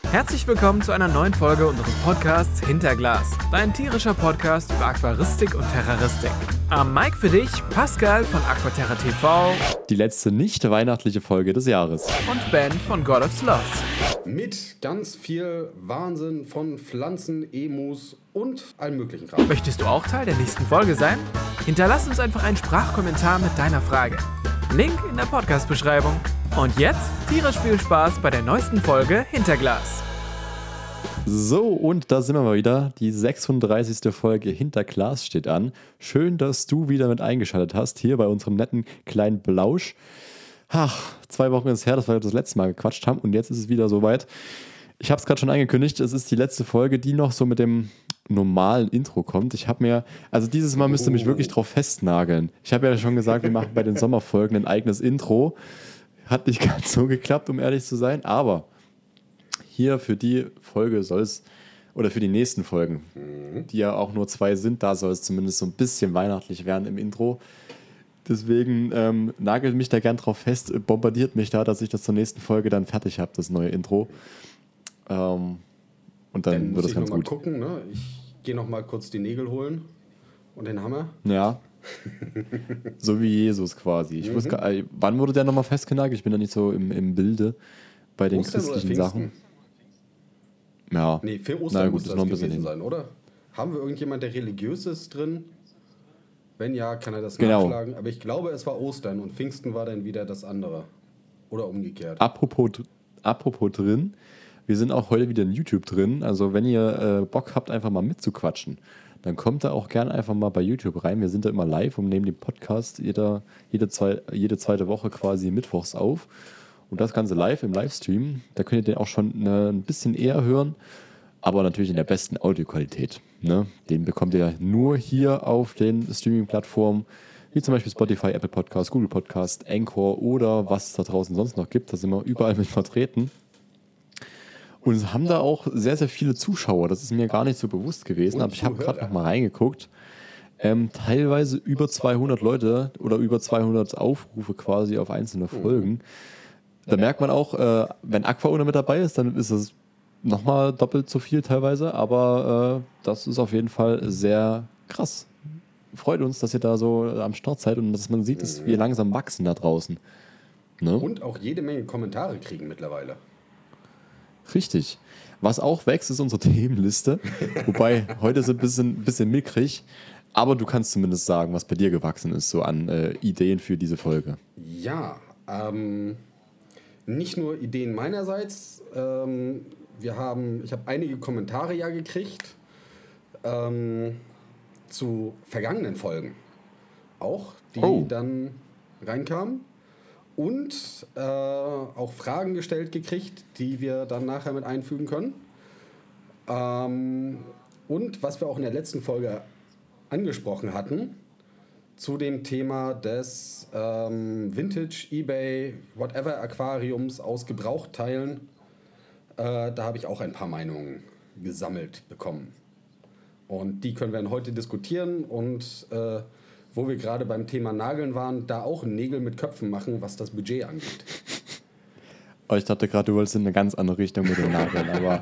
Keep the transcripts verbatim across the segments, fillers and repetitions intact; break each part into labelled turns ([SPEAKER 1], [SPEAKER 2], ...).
[SPEAKER 1] Herzlich willkommen zu einer neuen Folge unseres Podcasts Hinterglas, dein tierischer Podcast über Aquaristik und Terroristik. Am Mic für dich Pascal von Aquaterra T V,
[SPEAKER 2] die letzte nicht weihnachtliche Folge des Jahres,
[SPEAKER 1] und Ben von God of Sloths.
[SPEAKER 3] Mit ganz viel Wahnsinn von Pflanzen, Emus und allem möglichen Kram.
[SPEAKER 1] Möchtest du auch Teil der nächsten Folge sein? Hinterlass uns einfach einen Sprachkommentar mit deiner Frage. Link in der Podcast-Beschreibung. Und jetzt tierisch viel Spaß bei der neuesten Folge Hinterglas.
[SPEAKER 2] So, und da sind wir mal wieder. Die sechsunddreißigste Folge Hinterglas steht an. Schön, dass du wieder mit eingeschaltet hast, hier bei unserem netten kleinen Blausch. Ach, zwei Wochen ist her, dass wir das letzte Mal gequatscht haben und jetzt ist es wieder soweit. Ich habe es gerade schon angekündigt, es ist die letzte Folge, die noch so mit dem normalen Intro kommt. Ich habe mir, also dieses Mal müsst ihr mich wirklich drauf festnageln. Ich habe ja schon gesagt, wir machen bei den Sommerfolgen ein eigenes Intro. Hat nicht ganz so geklappt, um ehrlich zu sein, aber hier für die Folge soll es, oder für die nächsten Folgen, die ja auch nur zwei sind, da soll es zumindest so ein bisschen weihnachtlich werden im Intro. Deswegen ähm, nagelt mich da gern drauf fest, bombardiert mich da, dass ich das zur nächsten Folge dann fertig habe, das neue Intro. Ähm, und dann, dann wird es ganz gut.
[SPEAKER 3] Mal gucken, ne? Ich gehe noch mal kurz die Nägel holen und den Hammer.
[SPEAKER 2] Ja. So wie Jesus quasi. Ich mhm. wusste gar, wann wurde der nochmal festgenagelt? Ich bin da nicht so im, im Bilde bei den Ostern christlichen Sachen. Ja.
[SPEAKER 3] Nee, für Ostern Na, gut, muss das noch ein bisschen gewesen sein, oder? Haben wir irgendjemand, der religiös ist drin? Wenn ja, kann er das genau nachschlagen. Aber ich glaube, es war Ostern und Pfingsten war dann wieder das andere. Oder umgekehrt.
[SPEAKER 2] Apropos, apropos drin, wir sind auch heute wieder in YouTube drin. Also wenn ihr äh, Bock habt, einfach mal mitzuquatschen, dann kommt da auch gerne einfach mal bei YouTube rein. Wir sind da immer live und nehmen den Podcast jeder, jede, zwei, jede zweite Woche quasi mittwochs auf. Und das Ganze live im Livestream. Da könnt ihr den auch schon äh, ein bisschen eher hören, aber natürlich in der besten Audioqualität. Ne? Den bekommt ihr nur hier auf den Streaming-Plattformen, wie zum Beispiel Spotify, Apple Podcast, Google Podcast, Anchor oder was es da draußen sonst noch gibt. Da sind wir überall mit vertreten. Und es haben da auch sehr, sehr viele Zuschauer. Das ist mir gar nicht so bewusst gewesen, und aber ich habe gerade noch mal reingeguckt. Ähm, teilweise über zweihundert Leute oder über zweihundert Aufrufe quasi auf einzelne Folgen. Mhm. Da merkt man auch, äh, wenn Aquauna mit dabei ist, dann ist es nochmal doppelt so viel teilweise. Aber äh, das ist auf jeden Fall sehr krass. Freut uns, dass ihr da so am Start seid und dass man sieht, dass wir langsam wachsen da draußen. Ne?
[SPEAKER 3] Und auch jede Menge Kommentare kriegen mittlerweile.
[SPEAKER 2] Richtig. Was auch wächst, ist unsere Themenliste. Wobei, heute ist es ein bisschen, bisschen mickrig. Aber du kannst zumindest sagen, was bei dir gewachsen ist, so an äh, Ideen für diese Folge.
[SPEAKER 3] Ja, ähm, nicht nur Ideen meinerseits. Ähm, wir haben, ich habe einige Kommentare ja gekriegt ähm, zu vergangenen Folgen. Auch, die oh. dann reinkamen. Und äh, auch Fragen gestellt gekriegt, die wir dann nachher mit einfügen können. Ähm, und was wir auch in der letzten Folge angesprochen hatten, zu dem Thema des ähm, Vintage, eBay, whatever Aquariums aus Gebrauchteilen. Äh, da habe ich auch ein paar Meinungen gesammelt bekommen. Und die können wir dann heute diskutieren und äh, wo wir gerade beim Thema Nageln waren, da auch Nägel mit Köpfen machen, was das Budget angeht.
[SPEAKER 2] Oh, ich dachte gerade, du wolltest in eine ganz andere Richtung mit den Nageln, aber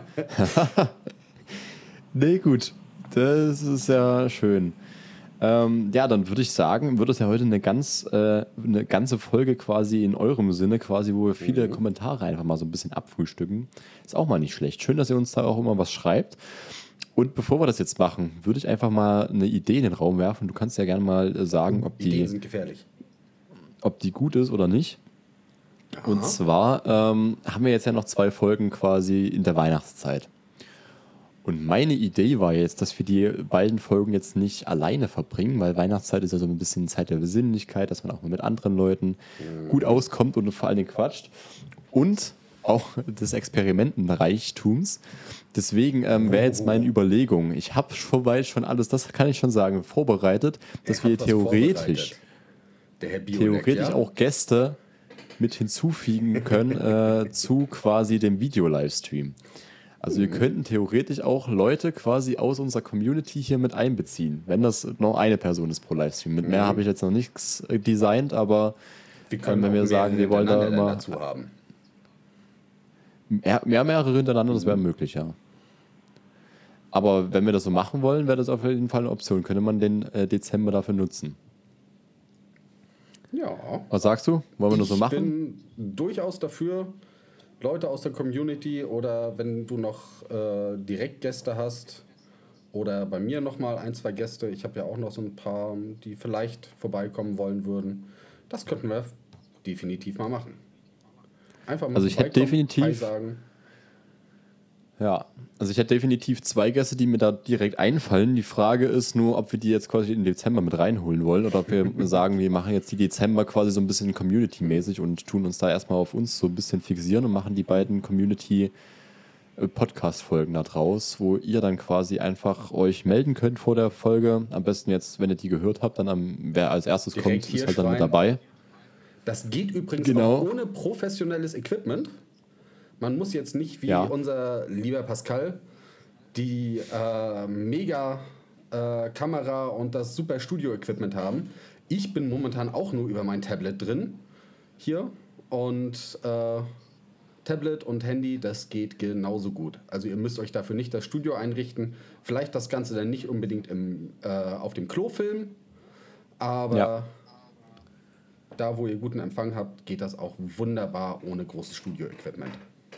[SPEAKER 2] nee, gut, das ist ja schön. Ähm, ja, dann würde ich sagen, wird es ja heute eine ganz äh, eine ganze Folge quasi in eurem Sinne, quasi, wo wir viele mhm. Kommentare einfach mal so ein bisschen abfrühstücken. Ist auch mal nicht schlecht. Schön, dass ihr uns da auch immer was schreibt. Und bevor wir das jetzt machen, würde ich einfach mal eine Idee in den Raum werfen. Du kannst ja gerne mal sagen, ob die,
[SPEAKER 3] Ideen sind gefährlich.
[SPEAKER 2] ob die gut ist oder nicht. Aha. Und zwar ähm, haben wir jetzt ja noch zwei Folgen quasi in der Weihnachtszeit. Und meine Idee war jetzt, dass wir die beiden Folgen jetzt nicht alleine verbringen, weil Weihnachtszeit ist ja so ein bisschen Zeit der Besinnlichkeit, dass man auch mal mit anderen Leuten mhm. gut auskommt und vor allen Dingen quatscht. Und auch des Experimentenreichtums. Deswegen ähm, wäre jetzt meine Überlegung, ich habe soweit schon alles, das kann ich schon sagen, vorbereitet, dass wir theoretisch,
[SPEAKER 3] Der Herr Bionek,
[SPEAKER 2] theoretisch
[SPEAKER 3] ja?
[SPEAKER 2] auch Gäste mit hinzufügen können äh, zu quasi dem Video-Livestream. Also wir könnten theoretisch auch Leute quasi aus unserer Community hier mit einbeziehen, wenn das noch eine Person ist pro Livestream. Mit mehr mhm. habe ich jetzt noch nichts designt, aber
[SPEAKER 3] wir können,
[SPEAKER 2] wenn wir sagen, wir wollen da immer
[SPEAKER 3] dazu haben.
[SPEAKER 2] Mehr, mehr mehrere hintereinander, das wäre möglich, ja. Aber wenn wir das so machen wollen, wäre das auf jeden Fall eine Option. Könnte man den äh, Dezember dafür nutzen?
[SPEAKER 3] Ja.
[SPEAKER 2] Was sagst du? Wollen wir das so
[SPEAKER 3] Ich
[SPEAKER 2] machen?
[SPEAKER 3] bin durchaus dafür, Leute aus der Community oder wenn du noch äh, direkt Gäste hast oder bei mir nochmal ein, zwei Gäste, ich habe ja auch noch so ein paar, die vielleicht vorbeikommen wollen würden, das könnten wir definitiv mal machen. Einfach mal
[SPEAKER 2] Also ich hätte
[SPEAKER 3] vorbeikommen,
[SPEAKER 2] definitiv-
[SPEAKER 3] Hi sagen.
[SPEAKER 2] Ja, also ich hätte definitiv zwei Gäste, die mir da direkt einfallen. Die Frage ist nur, ob wir die jetzt quasi im Dezember mit reinholen wollen oder ob wir sagen, wir machen jetzt die Dezember quasi so ein bisschen Community-mäßig und tun uns da erstmal auf uns so ein bisschen fixieren und machen die beiden Community-Podcast-Folgen da draus, wo ihr dann quasi einfach euch melden könnt vor der Folge. Am besten jetzt, wenn ihr die gehört habt, dann am, wer als erstes
[SPEAKER 3] Direkt
[SPEAKER 2] kommt,
[SPEAKER 3] hier
[SPEAKER 2] ist halt dann mit
[SPEAKER 3] schreien.
[SPEAKER 2] dabei.
[SPEAKER 3] Das geht übrigens
[SPEAKER 2] Genau.
[SPEAKER 3] auch ohne professionelles Equipment. Man muss jetzt nicht wie
[SPEAKER 2] Ja.
[SPEAKER 3] unser lieber Pascal die äh, mega äh, Kamera und das super Studio-Equipment haben. Ich bin momentan auch nur über mein Tablet drin hier und äh, Tablet und Handy, das geht genauso gut. Also ihr müsst euch dafür nicht das Studio einrichten. Vielleicht das Ganze dann nicht unbedingt im, äh, auf dem Klo filmen, aber
[SPEAKER 2] Ja.
[SPEAKER 3] da, wo ihr guten Empfang habt, geht das auch wunderbar ohne großes Studio-Equipment.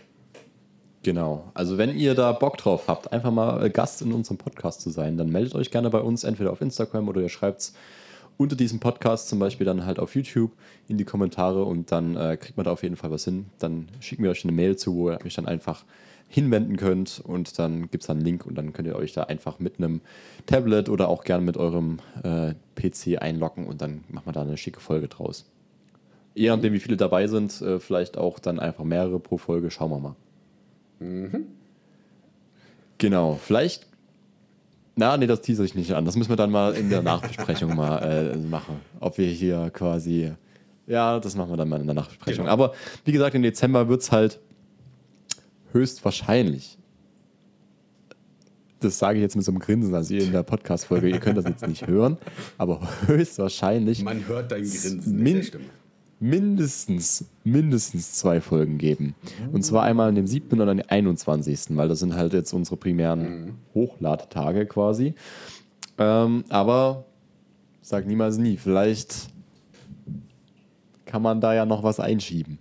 [SPEAKER 2] Genau. Also wenn ihr da Bock drauf habt, einfach mal Gast in unserem Podcast zu sein, dann meldet euch gerne bei uns, entweder auf Instagram oder ihr schreibt es unter diesem Podcast zum Beispiel dann halt auf YouTube in die Kommentare und dann äh, kriegt man da auf jeden Fall was hin. Dann schicken wir euch eine Mail zu, wo ihr euch dann einfach hinwenden könnt und dann gibt es einen Link und dann könnt ihr euch da einfach mit einem Tablet oder auch gerne mit eurem äh, P C einloggen und dann macht man da eine schicke Folge draus. Je nachdem, wie viele dabei sind, äh, vielleicht auch dann einfach mehrere pro Folge, schauen wir mal.
[SPEAKER 3] Mhm.
[SPEAKER 2] Genau, vielleicht. Na, nee, das teaser ich nicht an. Das müssen wir dann mal in der Nachbesprechung mal äh, machen. Ob wir hier quasi. Ja, das machen wir dann mal in der Nachbesprechung.
[SPEAKER 3] Genau.
[SPEAKER 2] Aber wie gesagt, im Dezember wird es halt höchstwahrscheinlich. Das sage ich jetzt mit so einem Grinsen, also ihr in der Podcast-Folge, ihr könnt das jetzt nicht hören, aber höchstwahrscheinlich
[SPEAKER 3] Man hört dein Grinsen in
[SPEAKER 2] Min-
[SPEAKER 3] der Stimme.
[SPEAKER 2] mindestens, mindestens zwei Folgen geben. Und zwar einmal an dem siebten und an dem einundzwanzigsten, weil das sind halt jetzt unsere primären Hochladetage quasi. Ähm, aber sag niemals nie, vielleicht kann man da ja noch was einschieben.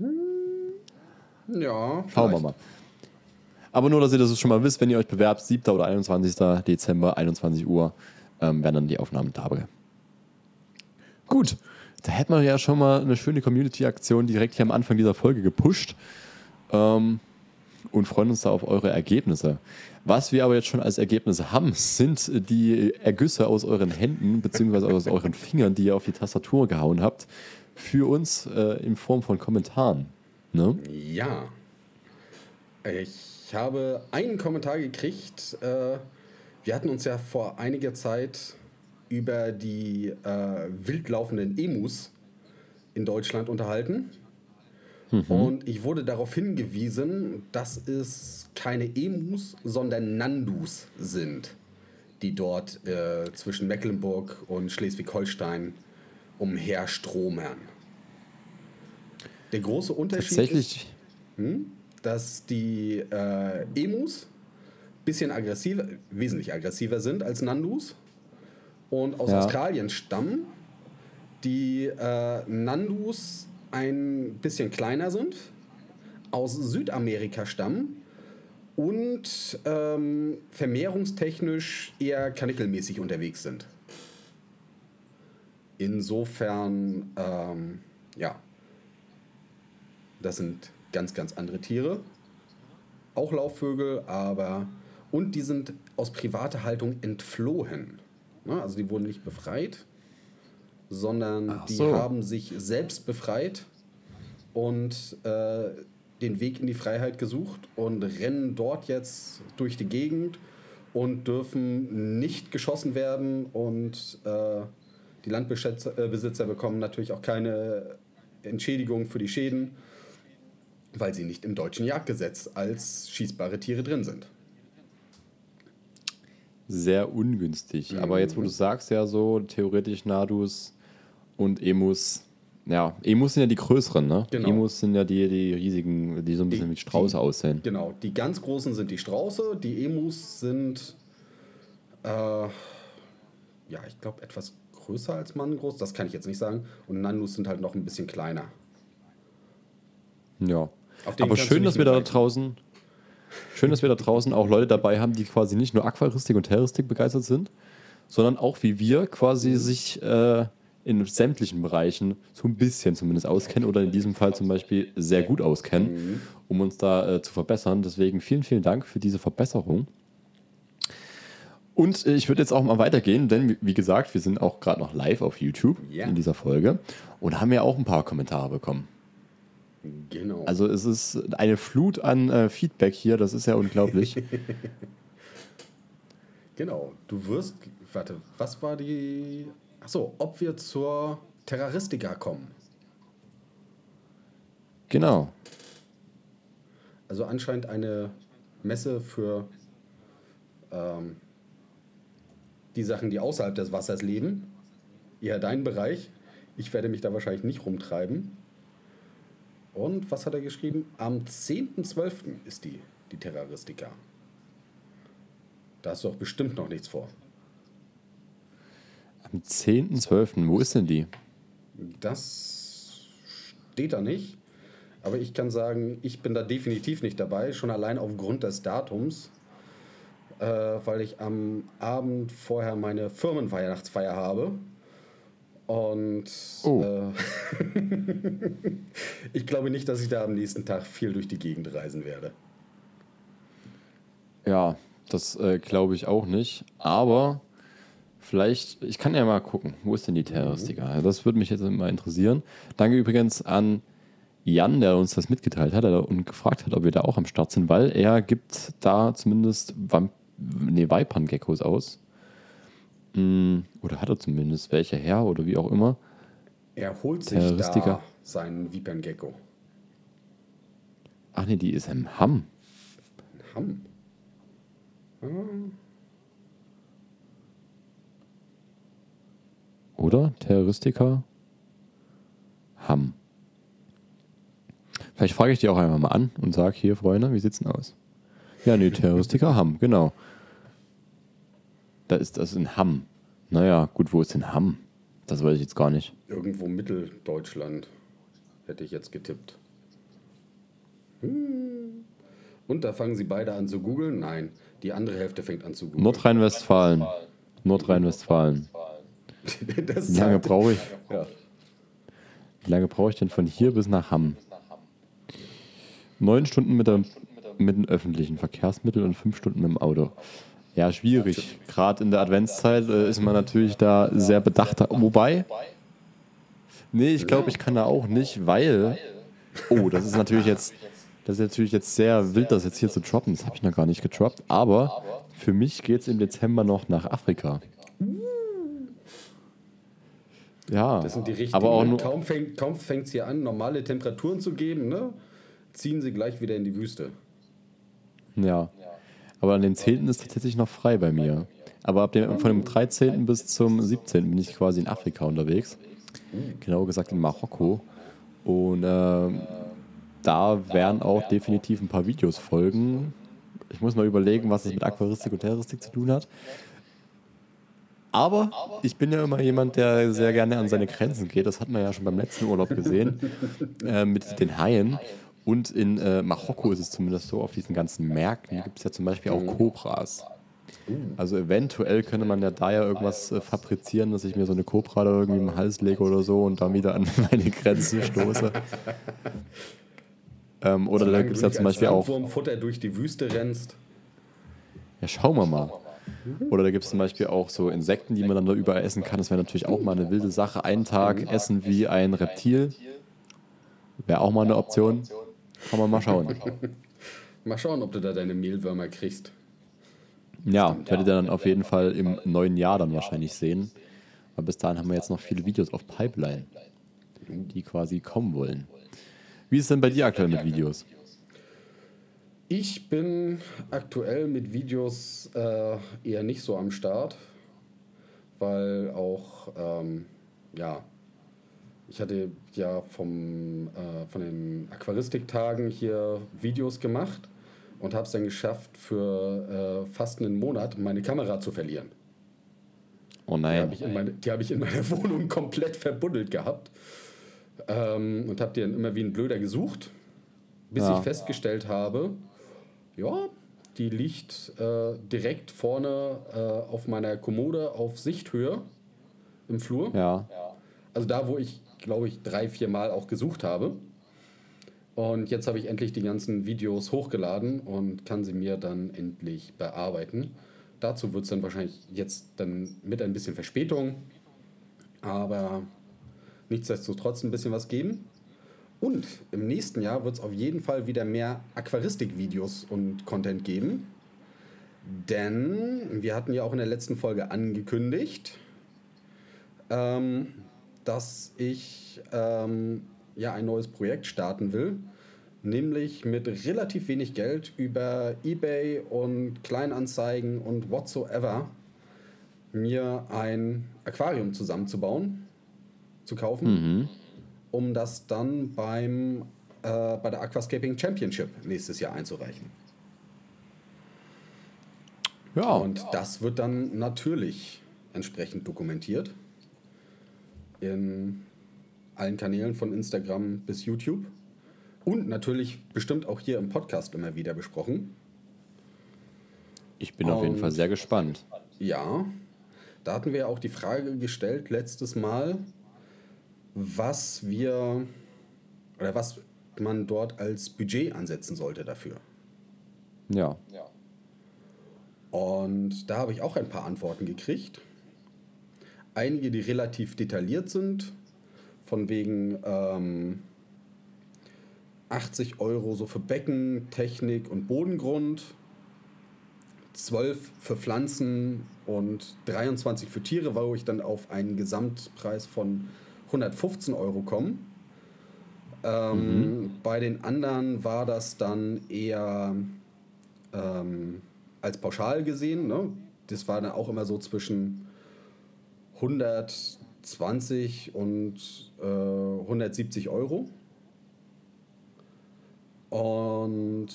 [SPEAKER 3] Ja,
[SPEAKER 2] Schauen wir
[SPEAKER 3] vielleicht.
[SPEAKER 2] mal. Aber nur, dass ihr das schon mal wisst, wenn ihr euch bewerbt, siebten oder einundzwanzigsten Dezember, einundzwanzig Uhr, ähm, werden dann die Aufnahmen da. Gut. Da hätten wir ja schon mal eine schöne Community-Aktion direkt hier am Anfang dieser Folge gepusht ähm, und freuen uns da auf eure Ergebnisse. Was wir aber jetzt schon als Ergebnisse haben, sind die Ergüsse aus euren Händen bzw. aus euren Fingern, die ihr auf die Tastatur gehauen habt, für uns äh, in Form von Kommentaren. Ne?
[SPEAKER 3] Ja. Ich habe einen Kommentar gekriegt. Äh, wir hatten uns ja vor einiger Zeit über die äh, wildlaufenden Emus in Deutschland unterhalten. Mhm. Und ich wurde darauf hingewiesen, dass es keine Emus, sondern Nandus sind, die dort äh, zwischen Mecklenburg und Schleswig-Holstein umherstromern. Der große Unterschied
[SPEAKER 2] Tatsächlich.
[SPEAKER 3] ist, hm, dass die äh, Emus bisschen aggressiver, wesentlich aggressiver sind als Nandus und aus
[SPEAKER 2] Ja.
[SPEAKER 3] Australien stammen. Die äh, Nandus ein bisschen kleiner sind, aus Südamerika stammen und ähm, vermehrungstechnisch eher kanickelmäßig unterwegs sind. Insofern, ähm, ja, das sind ganz, ganz andere Tiere. Auch Laufvögel, aber und die sind aus privater Haltung entflohen. Ne? Also die wurden nicht befreit, sondern
[SPEAKER 2] Ach
[SPEAKER 3] die
[SPEAKER 2] so.
[SPEAKER 3] haben sich selbst befreit und äh, den Weg in die Freiheit gesucht und rennen dort jetzt durch die Gegend und dürfen nicht geschossen werden und äh, die Landbesitzer äh, Besitzer bekommen natürlich auch keine Entschädigung für die Schäden, weil sie nicht im deutschen Jagdgesetz als schießbare Tiere drin sind.
[SPEAKER 2] Sehr ungünstig.
[SPEAKER 3] Mhm.
[SPEAKER 2] Aber jetzt, wo du sagst, ja so, theoretisch Nadus und Emus Ja, Emus sind ja die größeren, ne?
[SPEAKER 3] Genau.
[SPEAKER 2] Emus sind ja die, die riesigen, die so ein bisschen
[SPEAKER 3] Die-
[SPEAKER 2] wie Strauße
[SPEAKER 3] die-
[SPEAKER 2] aussehen.
[SPEAKER 3] Genau, die ganz großen sind die Strauße, die Emus sind, äh, ja, ich glaube, etwas größer als Mannengroß, das kann ich jetzt nicht sagen. Und Nandus sind halt noch ein bisschen kleiner.
[SPEAKER 2] Ja.
[SPEAKER 3] Auf den
[SPEAKER 2] Aber
[SPEAKER 3] kannst du
[SPEAKER 2] schön,
[SPEAKER 3] nicht
[SPEAKER 2] dass wir da
[SPEAKER 3] mitreiten.
[SPEAKER 2] draußen, schön, dass wir da draußen auch Leute dabei haben, die quasi nicht nur Aquaristik und Terroristik begeistert sind, sondern auch wie wir quasi sich äh, in sämtlichen Bereichen so ein bisschen zumindest auskennen oder in diesem Fall zum Beispiel sehr gut auskennen, um uns da äh, zu verbessern. Deswegen vielen, vielen Dank für diese Verbesserung. Und äh, ich würde jetzt auch mal weitergehen, denn wie gesagt, wir sind auch gerade noch live auf YouTube
[SPEAKER 3] Ja.
[SPEAKER 2] in dieser Folge und haben ja auch ein paar Kommentare bekommen.
[SPEAKER 3] Genau.
[SPEAKER 2] Also es ist eine Flut an äh, Feedback hier, das ist ja unglaublich.
[SPEAKER 3] Genau, du wirst, warte, was war die, achso, ob wir zur Terroristica kommen.
[SPEAKER 2] Genau.
[SPEAKER 3] Also anscheinend eine Messe für ähm, die Sachen, die außerhalb des Wassers leben. Ja, dein Bereich. Ich werde mich da wahrscheinlich nicht rumtreiben. Und was hat er geschrieben? Am zehnten zwölften ist die, die Terroristica. Da hast du doch bestimmt noch nichts vor.
[SPEAKER 2] Am zehnten zwölften Wo ist denn die?
[SPEAKER 3] Das steht da nicht. Aber ich kann sagen, ich bin da definitiv nicht dabei. Schon allein aufgrund des Datums. Äh, weil ich am Abend vorher meine Firmenweihnachtsfeier habe. Und
[SPEAKER 2] Oh.
[SPEAKER 3] äh, ich glaube nicht, dass ich da am nächsten Tag viel durch die Gegend reisen werde.
[SPEAKER 2] Ja, das äh, glaube ich auch nicht. Aber vielleicht, ich kann ja mal gucken, wo ist denn die Terroristica? Das würde mich jetzt mal interessieren. Danke übrigens an Jan, der uns das mitgeteilt hat der- und gefragt hat, ob wir da auch am Start sind, weil er gibt da zumindest Vamp nee, Vipern-Geckos aus. Mm, Oder hat er zumindest welche her oder wie auch immer.
[SPEAKER 3] Er holt sich
[SPEAKER 2] Terroristica.
[SPEAKER 3] da seinen Viperngecko.
[SPEAKER 2] Ach nee, die ist im Hamm.
[SPEAKER 3] Hamm.
[SPEAKER 2] Oder? Terroristica? Hamm. Vielleicht frage ich die auch einfach mal an und sage, hier, Freunde, wie sieht's denn aus? Ja, nee, Terroristica Hamm, genau. Da ist das in Hamm. Naja, gut, wo ist denn Hamm? Das weiß ich jetzt gar nicht.
[SPEAKER 3] Irgendwo Mitteldeutschland hätte ich jetzt getippt. Hm. Und da fangen sie beide an zu googeln? Nein, die andere Hälfte fängt an zu googeln.
[SPEAKER 2] Nordrhein-Westfalen. Nordrhein-Westfalen.
[SPEAKER 3] Das
[SPEAKER 2] Wie lange
[SPEAKER 3] sagt-
[SPEAKER 2] brauche ich?
[SPEAKER 3] Ja.
[SPEAKER 2] Wie lange brauche ich denn von hier bis nach Hamm? Neun Stunden mit, der, mit den öffentlichen Verkehrsmitteln und fünf Stunden mit dem Auto. Ja, schwierig. Gerade in der Adventszeit äh, ist man natürlich da sehr bedacht. Wobei, nee, ich glaube, ich kann da auch nicht, weil, oh, das ist natürlich jetzt, das ist natürlich jetzt sehr wild, das jetzt hier zu droppen. Das habe ich noch gar nicht gedroppt. Aber für mich geht es im Dezember noch nach Afrika. Ja,
[SPEAKER 3] Das sind die richtigen.
[SPEAKER 2] aber auch
[SPEAKER 3] ne?
[SPEAKER 2] nur,
[SPEAKER 3] Kaum fängt kaum es hier an, normale Temperaturen zu geben, ne? Ziehen sie gleich wieder in die Wüste.
[SPEAKER 2] ja. Aber an den zehnten ist tatsächlich noch frei bei mir. Aber ab dem, von dem dreizehnten bis zum siebzehnten bin ich quasi in Afrika unterwegs. Genauer gesagt in Marokko. Und ähm, da werden auch definitiv ein paar Videos folgen. Ich muss mal überlegen, was es mit Aquaristik und Terroristik zu tun hat. Aber ich bin ja immer jemand, der sehr gerne an seine Grenzen geht. Das hat man ja schon beim letzten Urlaub gesehen äh, mit den Haien. Und in äh, Marokko ist es zumindest so, auf diesen ganzen Märkten gibt es ja zum Beispiel auch Kobras. Also eventuell könnte man ja da ja irgendwas äh, fabrizieren, dass ich mir so eine Kobra da irgendwie im Hals lege oder so und dann wieder an meine Grenzen stoße. ähm, oder da gibt es ja zum Beispiel auch...
[SPEAKER 3] Futter durch die Wüste rennst.
[SPEAKER 2] Ja, schauen wir mal. Oder da gibt es zum Beispiel auch so Insekten, die man dann da überall essen kann. Das wäre natürlich auch mal eine wilde Sache. Einen Tag essen wie ein Reptil. Wäre auch mal eine Option. Kann man mal schauen.
[SPEAKER 3] Mal schauen, ob du da deine Mehlwürmer kriegst.
[SPEAKER 2] Ja, werdet ihr dann auf jeden Fall im neuen Jahr dann wahrscheinlich sehen. Aber bis dahin haben wir jetzt noch viele Videos auf Pipeline, die quasi kommen wollen. Wie ist es denn bei dir aktuell mit Videos?
[SPEAKER 3] Ich bin aktuell mit Videos äh, eher nicht so am Start, weil auch, ähm, ja, Ich hatte ja vom, äh, von den Aquaristiktagen hier Videos gemacht und habe es dann geschafft, für äh, fast einen Monat meine Kamera zu verlieren.
[SPEAKER 2] Oh
[SPEAKER 3] Die
[SPEAKER 2] nein.
[SPEAKER 3] habe ich, in meine- die hab ich in meiner Wohnung komplett verbuddelt gehabt ähm, und habe die dann immer wie ein Blöder gesucht, bis
[SPEAKER 2] Ja.
[SPEAKER 3] ich festgestellt habe, ja, die liegt äh, direkt vorne äh, auf meiner Kommode auf Sichthöhe im Flur.
[SPEAKER 2] Ja.
[SPEAKER 3] Also da, wo ich, glaube ich, drei, vier Mal auch gesucht habe. Und jetzt habe ich endlich die ganzen Videos hochgeladen und kann sie mir dann endlich bearbeiten. Dazu wird es dann wahrscheinlich jetzt dann mit ein bisschen Verspätung, aber nichtsdestotrotz ein bisschen was geben. Und im nächsten Jahr wird es auf jeden Fall wieder mehr Aquaristik-Videos und Content geben. Denn wir hatten ja auch in der letzten Folge angekündigt, ähm, dass ich ähm, ja ein neues Projekt starten will, nämlich mit relativ wenig Geld über eBay und Kleinanzeigen und whatsoever mir ein Aquarium zusammenzubauen, zu kaufen,
[SPEAKER 2] Mhm.
[SPEAKER 3] um das dann beim, äh, bei der Aquascaping Championship nächstes Jahr einzureichen.
[SPEAKER 2] Ja.
[SPEAKER 3] Und das wird dann natürlich entsprechend dokumentiert in allen Kanälen von Instagram bis YouTube und natürlich bestimmt auch hier im Podcast immer wieder besprochen.
[SPEAKER 2] Ich bin auf jeden
[SPEAKER 3] Und-
[SPEAKER 2] Fall sehr gespannt.
[SPEAKER 3] Ja, da hatten wir auch die Frage gestellt letztes Mal, was wir oder was man dort als Budget ansetzen sollte dafür.
[SPEAKER 2] Ja.
[SPEAKER 3] Und da habe ich auch ein paar Antworten gekriegt. Einige, die relativ detailliert sind, von wegen ähm, achtzig Euro so für Becken, Technik und Bodengrund, zwölf für Pflanzen und dreiundzwanzig für Tiere, wo ich dann auf einen Gesamtpreis von hundertfünfzehn Euro komme. Ähm, Bei den anderen war das dann eher ähm, als pauschal gesehen. Ne? Das war dann auch immer so zwischen hundertzwanzig und äh, hundertsiebzig Euro. Und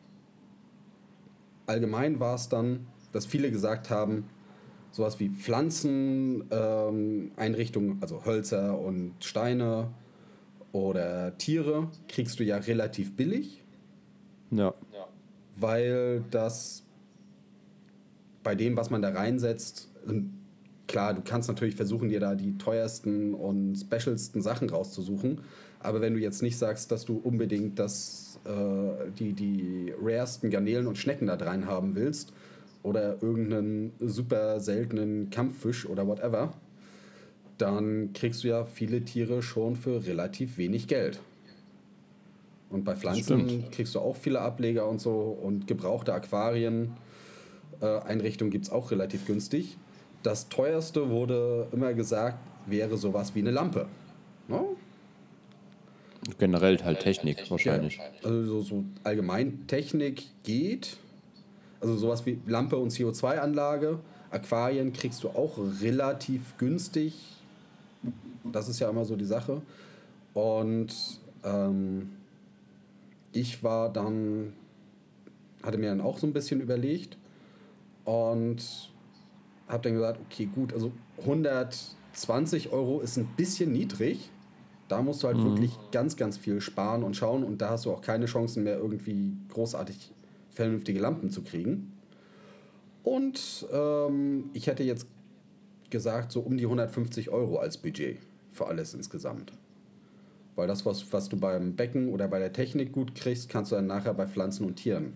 [SPEAKER 3] allgemein war es dann, dass viele gesagt haben, sowas wie Pflanzen, ähm, Einrichtungen, also Hölzer und Steine oder Tiere, kriegst du ja relativ billig,
[SPEAKER 2] Ja.
[SPEAKER 3] weil das bei dem, was man da reinsetzt, ähm, klar, du kannst natürlich versuchen, dir da die teuersten und specialsten Sachen rauszusuchen, aber wenn du jetzt nicht sagst, dass du unbedingt das, äh, die, die raresten Garnelen und Schnecken da rein haben willst oder irgendeinen super seltenen Kampffisch oder whatever, dann kriegst du ja viele Tiere schon für relativ wenig Geld. Und bei Pflanzen
[SPEAKER 2] stimmt.
[SPEAKER 3] kriegst du auch viele Ableger und so und gebrauchte Aquarien, äh, Einrichtungen gibt es auch relativ günstig. Das teuerste wurde immer gesagt, wäre sowas wie eine Lampe. Ne?
[SPEAKER 2] Generell halt Technik wahrscheinlich.
[SPEAKER 3] Also so, so allgemein Technik geht. Also sowas wie Lampe und C O zwei Anlage. Aquarien kriegst du auch relativ günstig. Das ist ja immer so die Sache. Und ähm, ich war dann, hatte mir dann auch so ein bisschen überlegt und habe dann gesagt, okay, gut, also hundertzwanzig Euro ist ein bisschen niedrig. Da musst du halt
[SPEAKER 2] Mhm.
[SPEAKER 3] wirklich ganz, ganz viel sparen und schauen und da hast du auch keine Chancen mehr, irgendwie großartig vernünftige Lampen zu kriegen. Und ähm, ich hätte jetzt gesagt, so um die hundertfünfzig Euro als Budget für alles insgesamt. Weil das, was, was du beim Becken oder bei der Technik gut kriegst, kannst du dann nachher bei Pflanzen und Tieren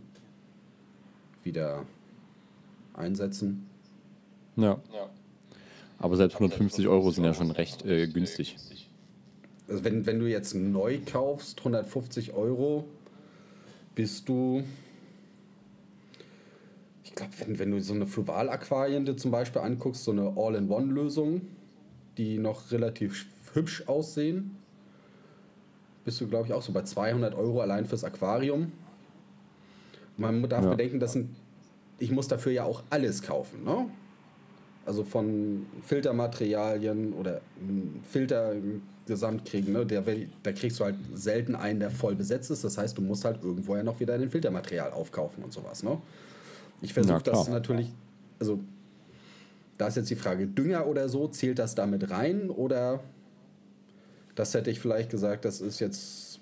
[SPEAKER 3] wieder einsetzen.
[SPEAKER 2] Ja. Aber selbst hundertfünfzig Euro sind ja schon recht äh, günstig.
[SPEAKER 3] Also wenn, wenn du jetzt neu kaufst, hundertfünfzig Euro, bist du, ich glaube, wenn, wenn du so eine Fluval-Aquarien dir zum Beispiel anguckst, so eine All-in-One-Lösung, die noch relativ hübsch aussehen, bist du, glaube ich, auch so bei zweihundert Euro allein fürs Aquarium. Man darf
[SPEAKER 2] Ja.
[SPEAKER 3] bedenken, das sind, ich muss dafür ja auch alles kaufen, ne? also von Filtermaterialien oder Filter gesamt kriegen, ne? Der, da kriegst du halt selten einen, der voll besetzt ist. Das heißt, du musst halt irgendwo ja noch wieder ein Filtermaterial aufkaufen und sowas. Ne? Ich versuche das natürlich, also da ist jetzt die Frage, Dünger oder so, zählt das damit rein? Oder das hätte ich vielleicht gesagt, das ist jetzt,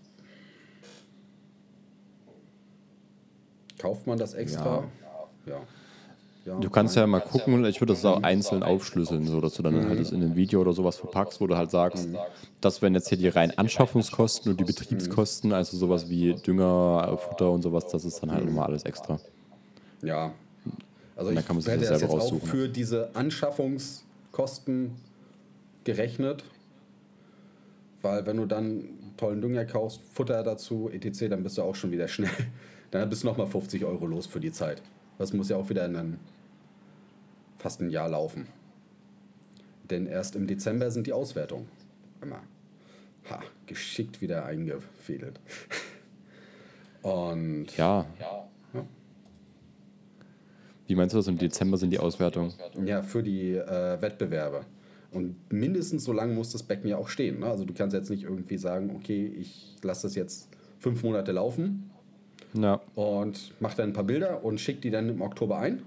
[SPEAKER 3] kauft man das extra? Ja. ja. Ja,
[SPEAKER 2] du kannst ja mal gucken, ich würde das auch einzeln aufschlüsseln, so dass du dann mhm. halt das in einem Video oder sowas verpackst, wo du halt sagst, mhm. das wären jetzt hier die reinen Anschaffungskosten und die Betriebskosten, also sowas wie Dünger, Futter und sowas, das ist dann halt mhm. nochmal alles extra.
[SPEAKER 3] Ja, also
[SPEAKER 2] ich
[SPEAKER 3] kann man sich das, das jetzt raussuchen. Auch für diese Anschaffungskosten gerechnet, weil wenn du dann tollen Dünger kaufst, Futter dazu, et cetera, dann bist du auch schon wieder schnell, dann bist du nochmal fünfzig Euro los für die Zeit. Das muss ja auch wieder in ein, fast ein Jahr laufen. Denn erst im Dezember sind die Auswertungen. Immer. Ha, geschickt wieder eingefädelt. Und
[SPEAKER 2] ja. ja. Wie meinst du das? Im Dezember sind die Auswertungen?
[SPEAKER 3] Ja, für die äh, Wettbewerbe. Und mindestens so lange muss das Becken ja auch stehen. Ne? Also du kannst jetzt nicht irgendwie sagen, okay, ich lasse das jetzt fünf Monate laufen.
[SPEAKER 2] Ja.
[SPEAKER 3] Und mach dann ein paar Bilder und schick die dann im Oktober ein.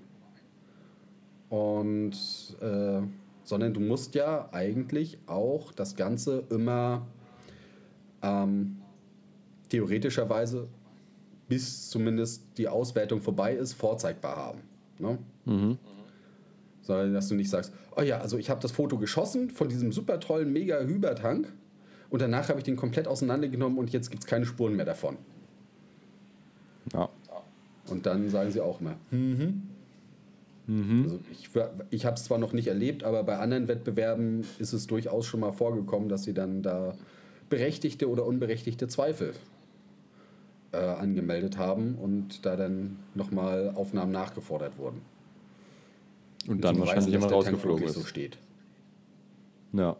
[SPEAKER 3] Und äh, sondern du musst ja eigentlich auch das Ganze immer ähm, theoretischerweise, bis zumindest die Auswertung vorbei ist, vorzeigbar haben. Ne?
[SPEAKER 2] Mhm.
[SPEAKER 3] Sondern dass du nicht sagst, oh ja, also ich habe das Foto geschossen von diesem super tollen Mega-Hybertank und danach habe ich den komplett auseinandergenommen und jetzt gibt es keine Spuren mehr davon.
[SPEAKER 2] Ja.
[SPEAKER 3] Und dann sagen sie auch mal, mhm. Mhm. Also ich ich habe es zwar noch nicht erlebt, aber bei anderen Wettbewerben ist es durchaus schon mal vorgekommen, dass sie dann da berechtigte oder unberechtigte Zweifel äh, angemeldet haben und da dann nochmal Aufnahmen nachgefordert wurden.
[SPEAKER 2] Und, und dann wahrscheinlich jemand rausgeflogen ist.
[SPEAKER 3] So steht.
[SPEAKER 2] Ja.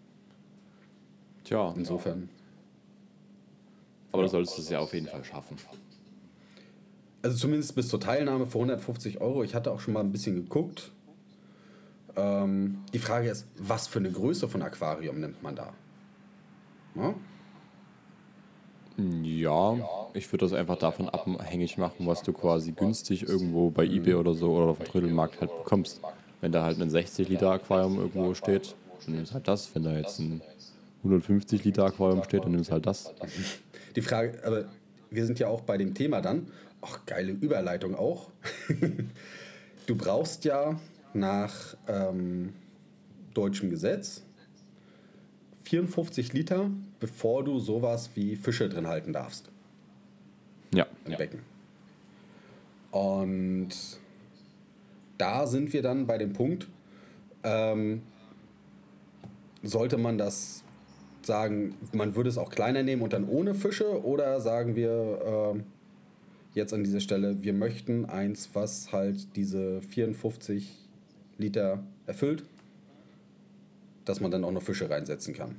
[SPEAKER 2] Tja.
[SPEAKER 3] Insofern.
[SPEAKER 2] Aber du solltest es ja auf jeden Fall schaffen.
[SPEAKER 3] Also zumindest bis zur Teilnahme für hundertfünfzig Euro. Ich hatte auch schon mal ein bisschen geguckt. Ähm, die Frage ist, was für eine Größe von Aquarium nimmt man da? Ja,
[SPEAKER 2] ja ich würde das einfach davon abhängig machen, was du quasi günstig irgendwo bei eBay oder so oder auf dem Trödelmarkt halt bekommst. Wenn da halt ein sechzig Liter Aquarium irgendwo steht, dann nimmst du halt das. Wenn da jetzt ein hundertfünfzig Liter Aquarium steht, dann nimmst du halt das.
[SPEAKER 3] Die Frage, aber wir sind ja auch bei dem Thema dann. Ach, geile Überleitung auch. Du brauchst ja nach ähm, deutschem Gesetz vierundfünfzig Liter, bevor du sowas wie Fische drin halten darfst.
[SPEAKER 2] Ja.
[SPEAKER 3] Im ja. Becken. Und da sind wir dann bei dem Punkt, ähm, sollte man das sagen, man würde es auch kleiner nehmen und dann ohne Fische, oder sagen wir äh, jetzt an dieser Stelle, wir möchten eins, was halt diese vierundfünfzig Liter erfüllt, dass man dann auch noch Fische reinsetzen kann?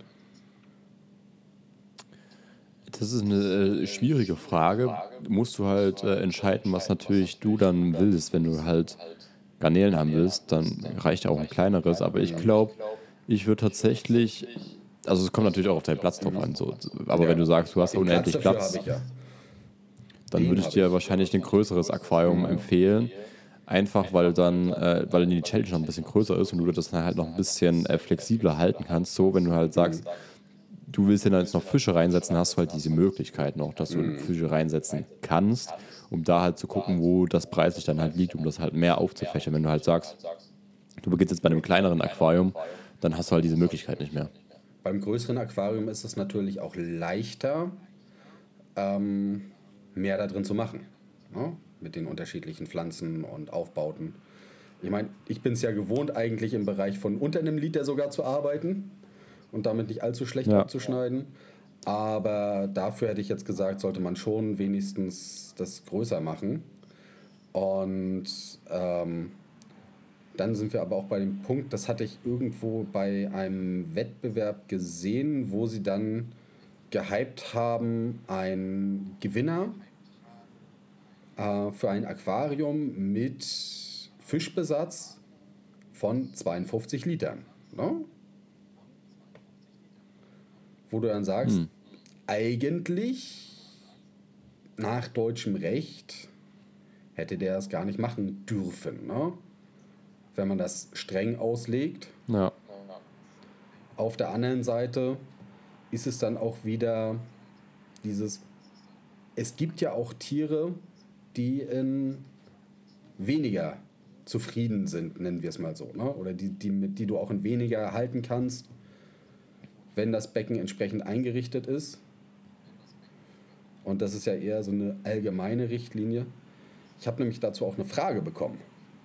[SPEAKER 2] Das ist eine äh, schwierige Frage. Musst du halt äh, entscheiden, was natürlich du dann willst. Wenn du halt Garnelen haben willst, dann reicht ja auch ein kleineres. Aber ich glaube, ich würde tatsächlich, also es kommt natürlich auch auf deinen Platz drauf an. So. Aber ja, wenn du sagst, du hast unendlich Platz, Platz ja. dann würde ich dir wahrscheinlich ein größeres Aquarium ja. empfehlen. Einfach, weil dann, äh, weil die Challenge noch ein bisschen größer ist und du das dann halt noch ein bisschen äh, flexibler halten kannst. So, wenn du halt sagst, du willst dir dann jetzt noch Fische reinsetzen, hast du halt diese Möglichkeit noch, dass du mm. Fische reinsetzen kannst, um da halt zu gucken, wo das preislich dann halt liegt, um das halt mehr aufzufächern. Wenn du halt sagst, du beginnst jetzt bei einem kleineren Aquarium, dann hast du halt diese Möglichkeit nicht mehr.
[SPEAKER 3] Beim größeren Aquarium ist es natürlich auch leichter, ähm, mehr da drin zu machen, ne? Mit den unterschiedlichen Pflanzen und Aufbauten. Ich meine, ich bin es ja gewohnt, eigentlich im Bereich von unter einem Liter sogar zu arbeiten und damit nicht allzu schlecht ja. abzuschneiden. Aber dafür hätte ich jetzt gesagt, sollte man schon wenigstens das größer machen. Und ähm, dann sind wir aber auch bei dem Punkt, das hatte ich irgendwo bei einem Wettbewerb gesehen, wo sie dann gehypt haben, ein Gewinner äh, für ein Aquarium mit Fischbesatz von zweiundfünfzig Litern. Ne? Wo du dann sagst, hm. eigentlich nach deutschem Recht hätte der das gar nicht machen dürfen. Ne? Wenn man das streng auslegt.
[SPEAKER 2] Ja.
[SPEAKER 3] Auf der anderen Seite ist es dann auch wieder dieses, es gibt ja auch Tiere, die in weniger zufrieden sind, nennen wir es mal so, ne? Oder die, die, mit die du auch in weniger halten kannst, wenn das Becken entsprechend eingerichtet ist. Und das ist ja eher so eine allgemeine Richtlinie. Ich habe nämlich dazu auch eine Frage bekommen.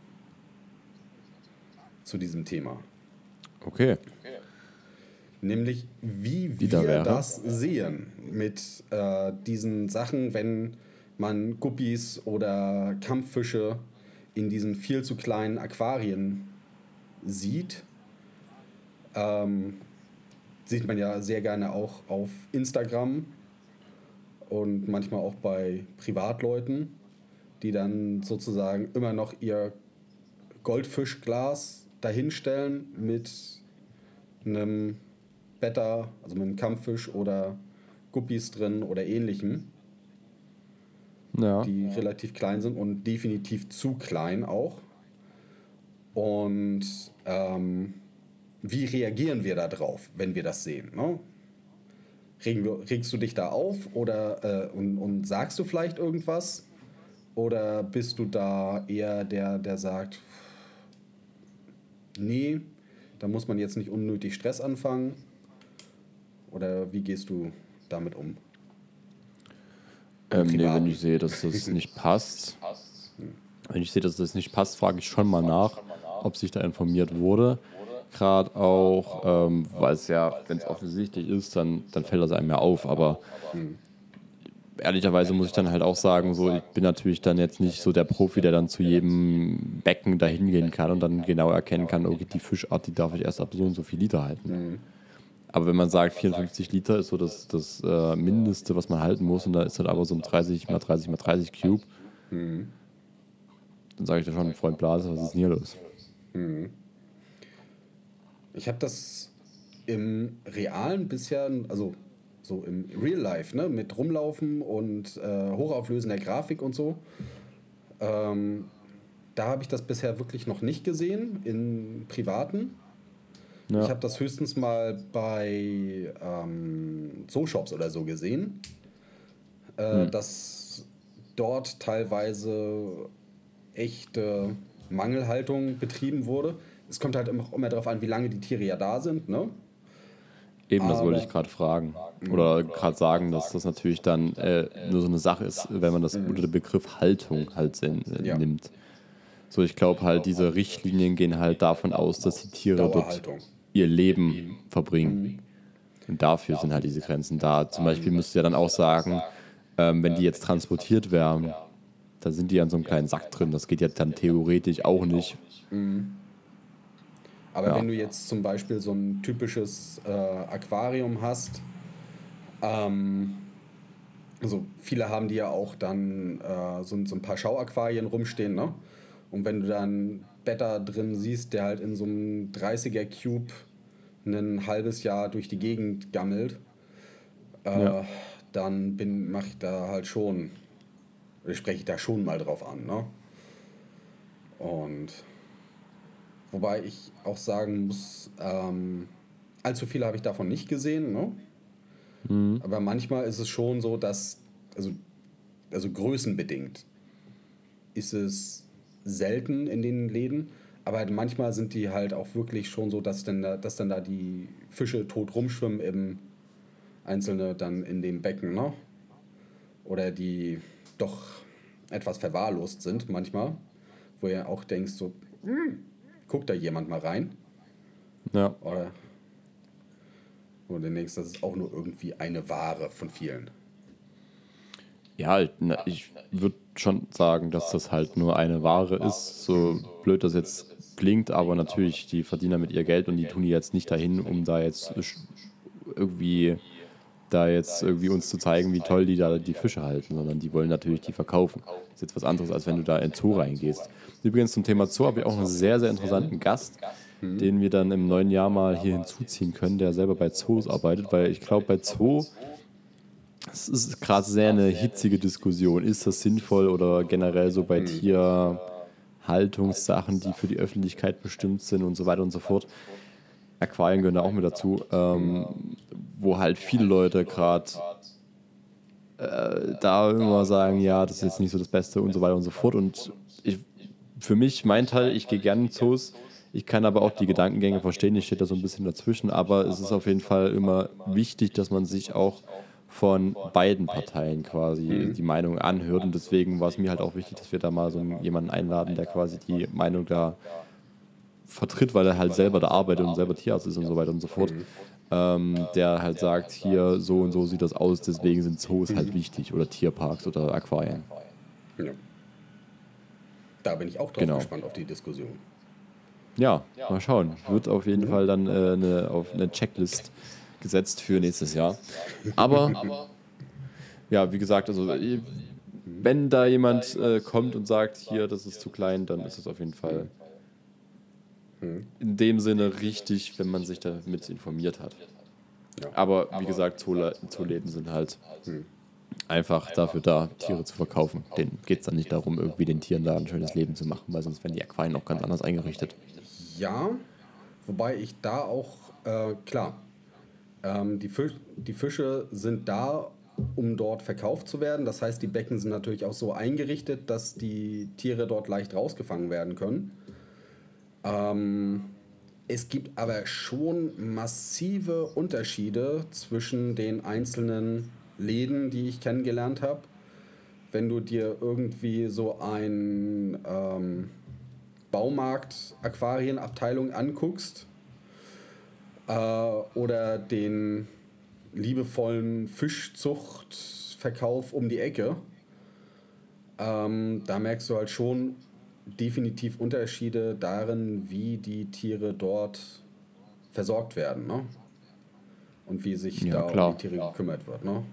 [SPEAKER 3] Zu diesem Thema.
[SPEAKER 2] Okay.
[SPEAKER 3] Nämlich, wie
[SPEAKER 2] Wie
[SPEAKER 3] wir
[SPEAKER 2] da
[SPEAKER 3] das sehen mit äh, diesen Sachen, wenn man Guppies oder Kampffische in diesen viel zu kleinen Aquarien sieht. Ähm, sieht man ja sehr gerne auch auf Instagram und manchmal auch bei Privatleuten, die dann sozusagen immer noch ihr Goldfischglas dahinstellen mit einem Betta, also mit einem Kampffisch oder Guppies drin oder ähnlichem.
[SPEAKER 2] Ja.
[SPEAKER 3] Die relativ klein sind und definitiv zu klein auch. Und ähm, wie reagieren wir da drauf, wenn wir das sehen? Ne? Regen wir, regst du dich da auf oder äh, und, und sagst du vielleicht irgendwas? Oder bist du da eher der, der sagt, nee, da muss man jetzt nicht unnötig Stress anfangen? Oder wie gehst du damit um?
[SPEAKER 2] Ähm, nee, wenn ich sehe, dass das nicht passt, wenn ich sehe, dass das nicht passt, frage ich schon mal nach, ob sich da informiert wurde. Gerade auch, ähm, weil es ja, wenn es offensichtlich ist, dann, dann fällt das einem ja auf. Aber hm. ehrlicherweise muss ich dann halt auch sagen, so, ich bin natürlich dann jetzt nicht so der Profi, der dann zu jedem Becken dahin gehen kann und dann genau erkennen kann, okay, die Fischart, die darf ich erst ab so und so viel Liter halten. Hm. Aber wenn man sagt, vierundfünfzig Liter ist so das, das äh, Mindeste, was man halten muss, und da ist dann aber so ein dreißig mal dreißig mal dreißig Cube, mhm. dann sage ich da schon, Freund Blase, was ist denn hier los?
[SPEAKER 3] Mhm. Ich habe das im Realen bisher, also so im Real Life, ne, mit Rumlaufen und äh, hochauflösender Grafik und so, ähm, da habe ich das bisher wirklich noch nicht gesehen, in privaten. Ja. Ich habe das höchstens mal bei ähm, Zooshops oder so gesehen, äh, hm. dass dort teilweise echte Mangelhaltung betrieben wurde. Es kommt halt immer, immer darauf an, wie lange die Tiere ja da sind, ne?
[SPEAKER 2] Eben, das Aber, wollte ich gerade fragen. Oder gerade sagen, dass das natürlich dann äh, nur so eine Sache ist, wenn man das unter den Begriff Haltung halt äh, ja. nimmt. So, ich glaube halt, diese Richtlinien gehen halt davon aus, dass die Tiere dort ihr Leben verbringen. Und dafür sind halt diese Grenzen da. Zum Beispiel müsst ihr ja dann auch sagen, ähm, wenn die jetzt transportiert werden, da sind die an so einem kleinen Sack drin. Das geht ja dann theoretisch auch nicht.
[SPEAKER 3] Mhm. Aber ja. wenn du jetzt zum Beispiel so ein typisches äh, Aquarium hast, ähm, also viele haben die ja auch dann äh, so, so ein paar Schauaquarien rumstehen, ne? Und wenn du dann Betta drin siehst, der halt in so einem dreißiger Cube ein halbes Jahr durch die Gegend gammelt, äh, ja. dann bin mache ich da halt schon, oder spreche ich da schon mal drauf an, ne? Und wobei ich auch sagen muss, ähm, allzu viele habe ich davon nicht gesehen, ne? Mhm. Aber manchmal ist es schon so, dass, also, also größenbedingt ist es selten in den Läden, aber halt manchmal sind die halt auch wirklich schon so, dass dann da, dass dann da die Fische tot rumschwimmen, eben einzelne dann in dem Becken, ne? Oder die doch etwas verwahrlost sind manchmal, wo ihr auch denkst so, hm, guckt da jemand mal rein.
[SPEAKER 2] Ja.
[SPEAKER 3] Oder wo du denkst, das ist auch nur irgendwie eine Ware von vielen.
[SPEAKER 2] Ja, ich würde schon sagen, dass das halt nur eine Ware ist, so blöd das jetzt klingt, aber natürlich, die verdienen damit ihr Geld und die tun die jetzt nicht dahin, um da jetzt irgendwie da jetzt irgendwie uns zu zeigen, wie toll die da die Fische halten, sondern die wollen natürlich die verkaufen. Das ist jetzt was anderes, als wenn du da in den Zoo reingehst. Übrigens zum Thema Zoo habe ich auch einen sehr, sehr interessanten Gast, den wir dann im neuen Jahr mal hier hinzuziehen können, der selber bei Zoos arbeitet, weil ich glaube, bei Zoo, es ist gerade sehr eine hitzige Diskussion. Ist das sinnvoll oder generell so bei Tierhaltungssachen, die für die Öffentlichkeit bestimmt sind und so weiter und so fort. Aquarien gehören da auch mit dazu, ähm, wo halt viele Leute gerade äh, da immer sagen, ja, das ist jetzt nicht so das Beste und so weiter und so fort. Und ich, für mich, mein Teil, ich gehe gerne in Zoos. Ich kann aber auch die Gedankengänge verstehen, ich stehe da so ein bisschen dazwischen, aber es ist auf jeden Fall immer wichtig, dass man sich auch von beiden Parteien quasi mhm. die Meinung anhört und deswegen war es mir halt auch wichtig, dass wir da mal so jemanden einladen, der quasi die Meinung da vertritt, weil er halt selber da arbeitet und selber Tierarzt ist und so weiter und so fort, mhm. ähm, der halt sagt, hier so und so sieht das aus, deswegen sind Zoos mhm. halt wichtig oder Tierparks oder Aquarien.
[SPEAKER 3] Ja. Da bin ich auch drauf genau. gespannt auf die Diskussion.
[SPEAKER 2] Ja, mal schauen. Wird auf jeden mhm. Fall dann äh, eine, auf eine Checklist gesetzt für nächstes Jahr. Aber, ja, wie gesagt, also wenn da jemand äh, kommt und sagt, hier, das ist zu klein, dann ist es auf jeden Fall mhm. in dem Sinne richtig, wenn man sich damit informiert hat. Ja. Aber wie gesagt, Zooläden sind halt mhm. einfach dafür da, Tiere zu verkaufen. Denen geht es dann nicht darum, irgendwie den Tieren da ein schönes Leben zu machen, weil sonst werden die Aquarien auch ganz anders eingerichtet.
[SPEAKER 3] Ja, wobei ich da auch, äh, klar, ähm, die, Fisch, die Fische sind da, um dort verkauft zu werden. Das heißt, die Becken sind natürlich auch so eingerichtet, dass die Tiere dort leicht rausgefangen werden können. Ähm, es gibt aber schon massive Unterschiede zwischen den einzelnen Läden, die ich kennengelernt habe. Wenn du dir irgendwie so ein ähm, Baumarkt-Aquarienabteilung anguckst äh, oder den liebevollen Fischzuchtverkauf um die Ecke, ähm, da merkst du halt schon definitiv Unterschiede darin, wie die Tiere dort versorgt werden, ne? Und wie sich ja, da klar. um die Tiere gekümmert wird, ne?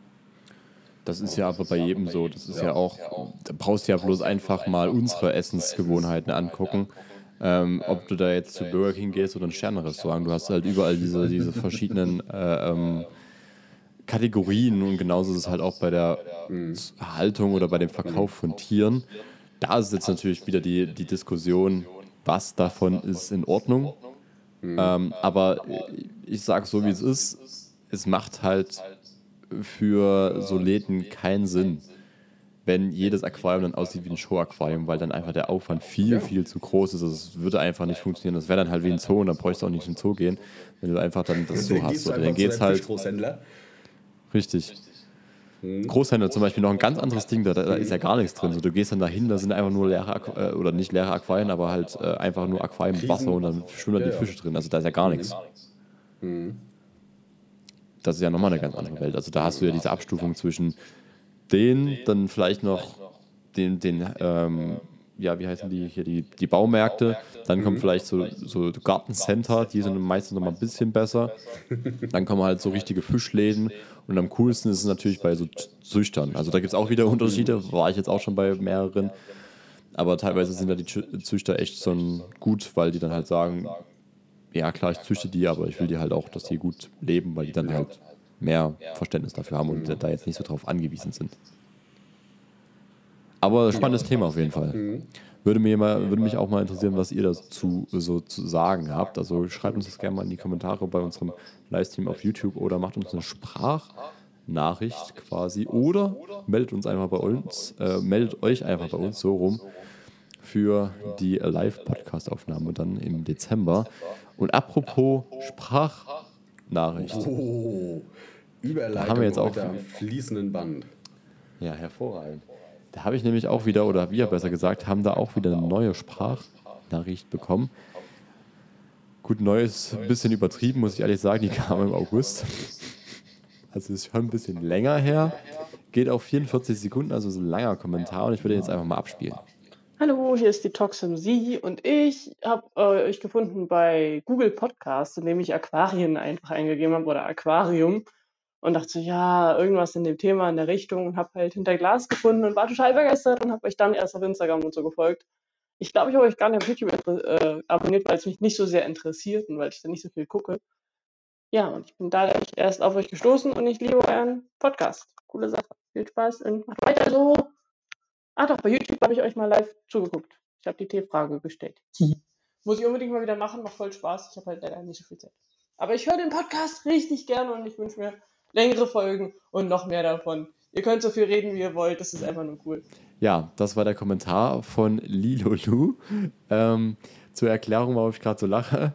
[SPEAKER 2] Das ist ja aber bei jedem so. Das ist ja, ja auch, da brauchst du ja bloß einfach mal unsere Essensgewohnheiten angucken. Ähm, ob du da jetzt zu Burger King gehst oder ein Sterne-Restaurant, du hast halt überall diese, diese verschiedenen äh, ähm, Kategorien und genauso ist es halt auch bei der mhm. Haltung oder bei dem Verkauf von Tieren. Da ist jetzt natürlich wieder die, die Diskussion, was davon ist in Ordnung. Mhm. Ähm, aber ich sage so, wie es ist, es macht halt für so Läden keinen Sinn, wenn jedes Aquarium dann aussieht wie ein Show-Aquarium, weil dann einfach der Aufwand viel, viel zu groß ist. Also es würde einfach nicht funktionieren. Das wäre dann halt wie ein Zoo und dann bräuchst du auch nicht in den Zoo gehen, wenn du einfach dann das so hast. Oder dann geht's halt. Richtig. Großhändler zum Beispiel noch ein ganz anderes Ding, da, da ist ja gar nichts drin. So, du gehst dann dahin, da sind einfach nur leere, äh, oder nicht leere Aquarien, aber halt äh, einfach nur Aquarien mit Wasser und dann schwimmen da die Fische drin. Also da ist ja gar nichts. Mhm. Das ist ja nochmal eine ganz andere Welt. Also da hast du ja diese Abstufung zwischen den, dann vielleicht noch den, den ähm, ja, wie heißen die hier, die, die Baumärkte, dann kommen vielleicht so, so Gartencenter, die sind meistens noch mal ein bisschen besser. Dann kommen halt so richtige Fischläden und am coolsten ist es natürlich bei so Züchtern. Also da gibt es auch wieder Unterschiede, war ich jetzt auch schon bei mehreren, aber teilweise sind da die Züchter echt so gut, weil die dann halt sagen, ja klar, ich züchte die, aber ich will die halt auch, dass die gut leben, weil die dann halt mehr Verständnis dafür haben und da jetzt nicht so drauf angewiesen sind. Aber spannendes Thema auf jeden Fall. Würde, mir mal, würde mich auch mal interessieren, was ihr dazu so zu sagen habt. Also schreibt uns das gerne mal in die Kommentare bei unserem Livestream auf YouTube oder macht uns eine Sprachnachricht quasi oder meldet uns einfach bei uns, äh, meldet euch einfach bei uns so rum für die Live-Podcast-Aufnahme dann im Dezember. Und apropos Sprachnachricht.
[SPEAKER 3] Oh, Überleitung
[SPEAKER 2] da haben wir jetzt auch
[SPEAKER 3] mit einem fließenden Band.
[SPEAKER 2] Ja, hervorragend. Da habe ich nämlich auch wieder, oder wir besser gesagt, haben da auch wieder eine neue Sprachnachricht bekommen. Gut, neues, ein bisschen übertrieben, muss ich ehrlich sagen, die kam im August. Also ist schon ein bisschen länger her. Geht auf vierundvierzig Sekunden, also ist ein langer Kommentar und ich würde jetzt einfach mal abspielen.
[SPEAKER 4] Hallo, hier ist die ToxemZ und ich habe äh, euch gefunden bei Google Podcasts, indem ich Aquarien einfach eingegeben habe oder Aquarium. und dachte so, ja, irgendwas in dem Thema, in der Richtung und habe halt Hinter Glas gefunden und war total begeistert und habe euch dann erst auf Instagram und so gefolgt. Ich glaube, ich habe euch gar nicht auf YouTube äh, abonniert, weil es mich nicht so sehr interessiert und weil ich da nicht so viel gucke. Ja, und ich bin dadurch erst auf euch gestoßen und ich liebe euren Podcast. Coole Sache. Viel Spaß und macht weiter so. Ach doch, bei YouTube habe ich euch mal live zugeguckt. Ich habe die T-Frage gestellt. Muss ich unbedingt mal wieder machen, macht voll Spaß. Ich habe halt leider nicht so viel Zeit. Aber ich höre den Podcast richtig gerne und ich wünsche mir längere Folgen und noch mehr davon. Ihr könnt so viel reden, wie ihr wollt. Das ist einfach nur cool.
[SPEAKER 2] Ja, das war der Kommentar von Lilolu. Ähm, zur Erklärung, warum ich gerade so lache.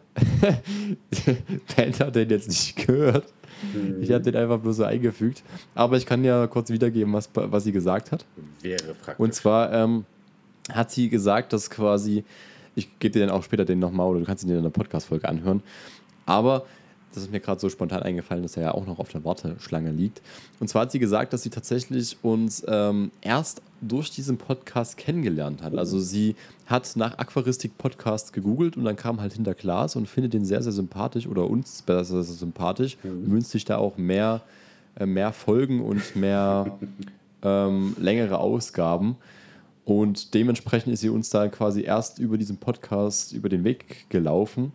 [SPEAKER 2] Ben hat den jetzt nicht gehört. Ich habe den einfach nur so eingefügt. Aber ich kann ja kurz wiedergeben, was, was sie gesagt hat.
[SPEAKER 3] Wäre praktisch.
[SPEAKER 2] Und zwar ähm, hat sie gesagt, dass quasi, ich gebe dir dann auch später den nochmal, oder du kannst ihn dir in der Podcast-Folge anhören. Aber das ist mir gerade so spontan eingefallen, dass er ja auch noch auf der Warteschlange liegt. Und zwar hat sie gesagt, dass sie tatsächlich uns ähm, erst durch diesen Podcast kennengelernt hat. Also sie hat nach Aquaristik-Podcast gegoogelt und dann kam halt Hinter Glas und findet den sehr, sehr sympathisch oder uns besser sympathisch mhm. und wünscht sich da auch mehr, äh, mehr Folgen und mehr ähm, längere Ausgaben. Und dementsprechend ist sie uns da quasi erst über diesen Podcast über den Weg gelaufen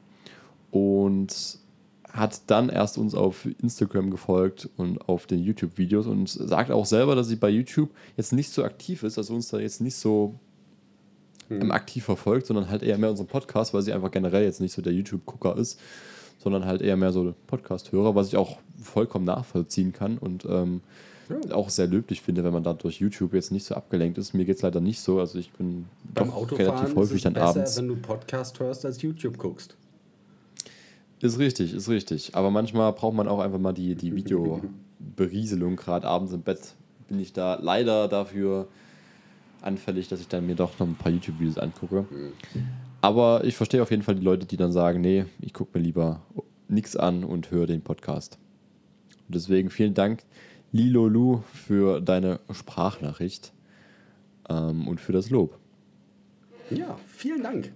[SPEAKER 2] und hat dann erst uns auf Instagram gefolgt und auf den YouTube-Videos und sagt auch selber, dass sie bei YouTube jetzt nicht so aktiv ist, also uns da jetzt nicht so hm. aktiv verfolgt, sondern halt eher mehr unseren Podcast, weil sie einfach generell jetzt nicht so der YouTube-Gucker ist, sondern halt eher mehr so Podcast-Hörer, was ich auch vollkommen nachvollziehen kann und ähm, ja. auch sehr löblich finde, wenn man da durch YouTube jetzt nicht so abgelenkt ist. Mir geht es leider nicht so, also ich bin
[SPEAKER 3] Beim
[SPEAKER 2] doch
[SPEAKER 3] Autofahren
[SPEAKER 2] relativ häufig
[SPEAKER 3] ist es
[SPEAKER 2] dann
[SPEAKER 3] besser,
[SPEAKER 2] abends.
[SPEAKER 3] wenn du Podcast hörst, als YouTube guckst.
[SPEAKER 2] Ist richtig, ist richtig. Aber manchmal braucht man auch einfach mal die, die Videoberieselung. Gerade abends im Bett bin ich da leider dafür anfällig, dass ich dann mir doch noch ein paar YouTube-Videos angucke. Aber ich verstehe auf jeden Fall die Leute, die dann sagen, nee, ich gucke mir lieber nichts an und höre den Podcast. Und deswegen vielen Dank, Lilolu, für deine Sprachnachricht ähm, und für das Lob.
[SPEAKER 3] Ja, vielen Dank.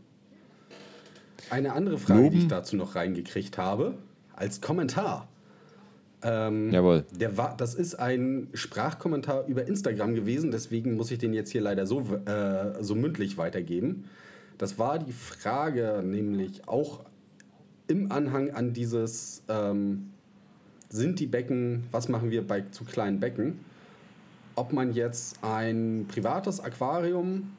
[SPEAKER 3] Eine andere Frage,
[SPEAKER 2] Loben.
[SPEAKER 3] die ich dazu noch reingekriegt habe, als Kommentar. Ähm,
[SPEAKER 2] Jawohl.
[SPEAKER 3] Der war, das ist ein Sprachkommentar über Instagram gewesen, deswegen muss ich den jetzt hier leider so, äh, so mündlich weitergeben. Das war die Frage, nämlich auch im Anhang an dieses, ähm, sind die Becken, was machen wir bei zu kleinen Becken, ob man jetzt ein privates Aquarium,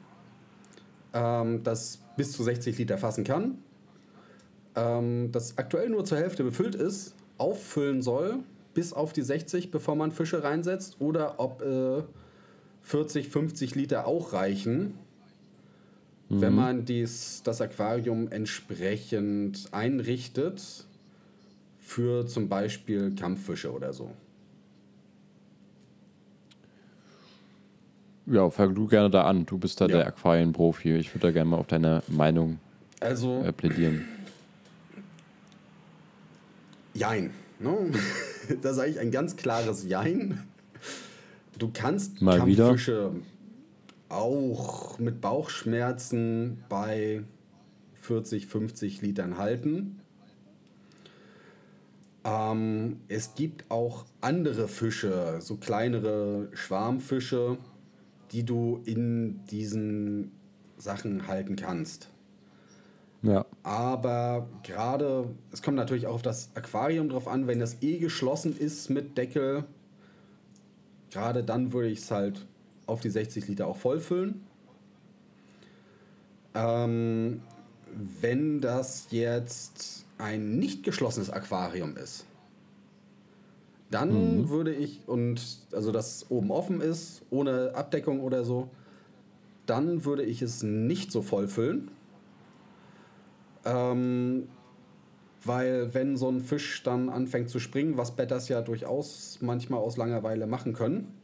[SPEAKER 3] ähm, das bis zu sechzig Liter fassen kann, das aktuell nur zur Hälfte befüllt ist, auffüllen soll bis auf die sechzig, bevor man Fische reinsetzt, oder ob äh, vierzig, fünfzig Liter auch reichen, mhm. wenn man dies, das Aquarium entsprechend einrichtet für zum Beispiel Kampffische oder so.
[SPEAKER 2] Ja, fang du gerne da an. Du bist da
[SPEAKER 3] Ja.
[SPEAKER 2] der Aquarienprofi. Ich würde da gerne mal auf deine Meinung
[SPEAKER 3] also,
[SPEAKER 2] äh, plädieren.
[SPEAKER 3] Jein. Ne? Da sage ich ein ganz klares Jein. Du kannst
[SPEAKER 2] Mal
[SPEAKER 3] Kampffische wieder. auch mit Bauchschmerzen bei vierzig, fünfzig Litern halten. Ähm, es gibt auch andere Fische, so kleinere Schwarmfische, die du in diesen Sachen halten kannst.
[SPEAKER 2] Ja.
[SPEAKER 3] Aber gerade, es kommt natürlich auch auf das Aquarium drauf an, wenn das eh geschlossen ist mit Deckel, gerade dann würde ich es halt auf die sechzig Liter auch vollfüllen. Ähm, wenn das jetzt ein nicht geschlossenes Aquarium ist, dann mhm. würde ich, und also das oben offen ist, ohne Abdeckung oder so, dann würde ich es nicht so vollfüllen. Ähm, weil wenn so ein Fisch dann anfängt zu springen, was Betters ja durchaus manchmal aus Langeweile machen können,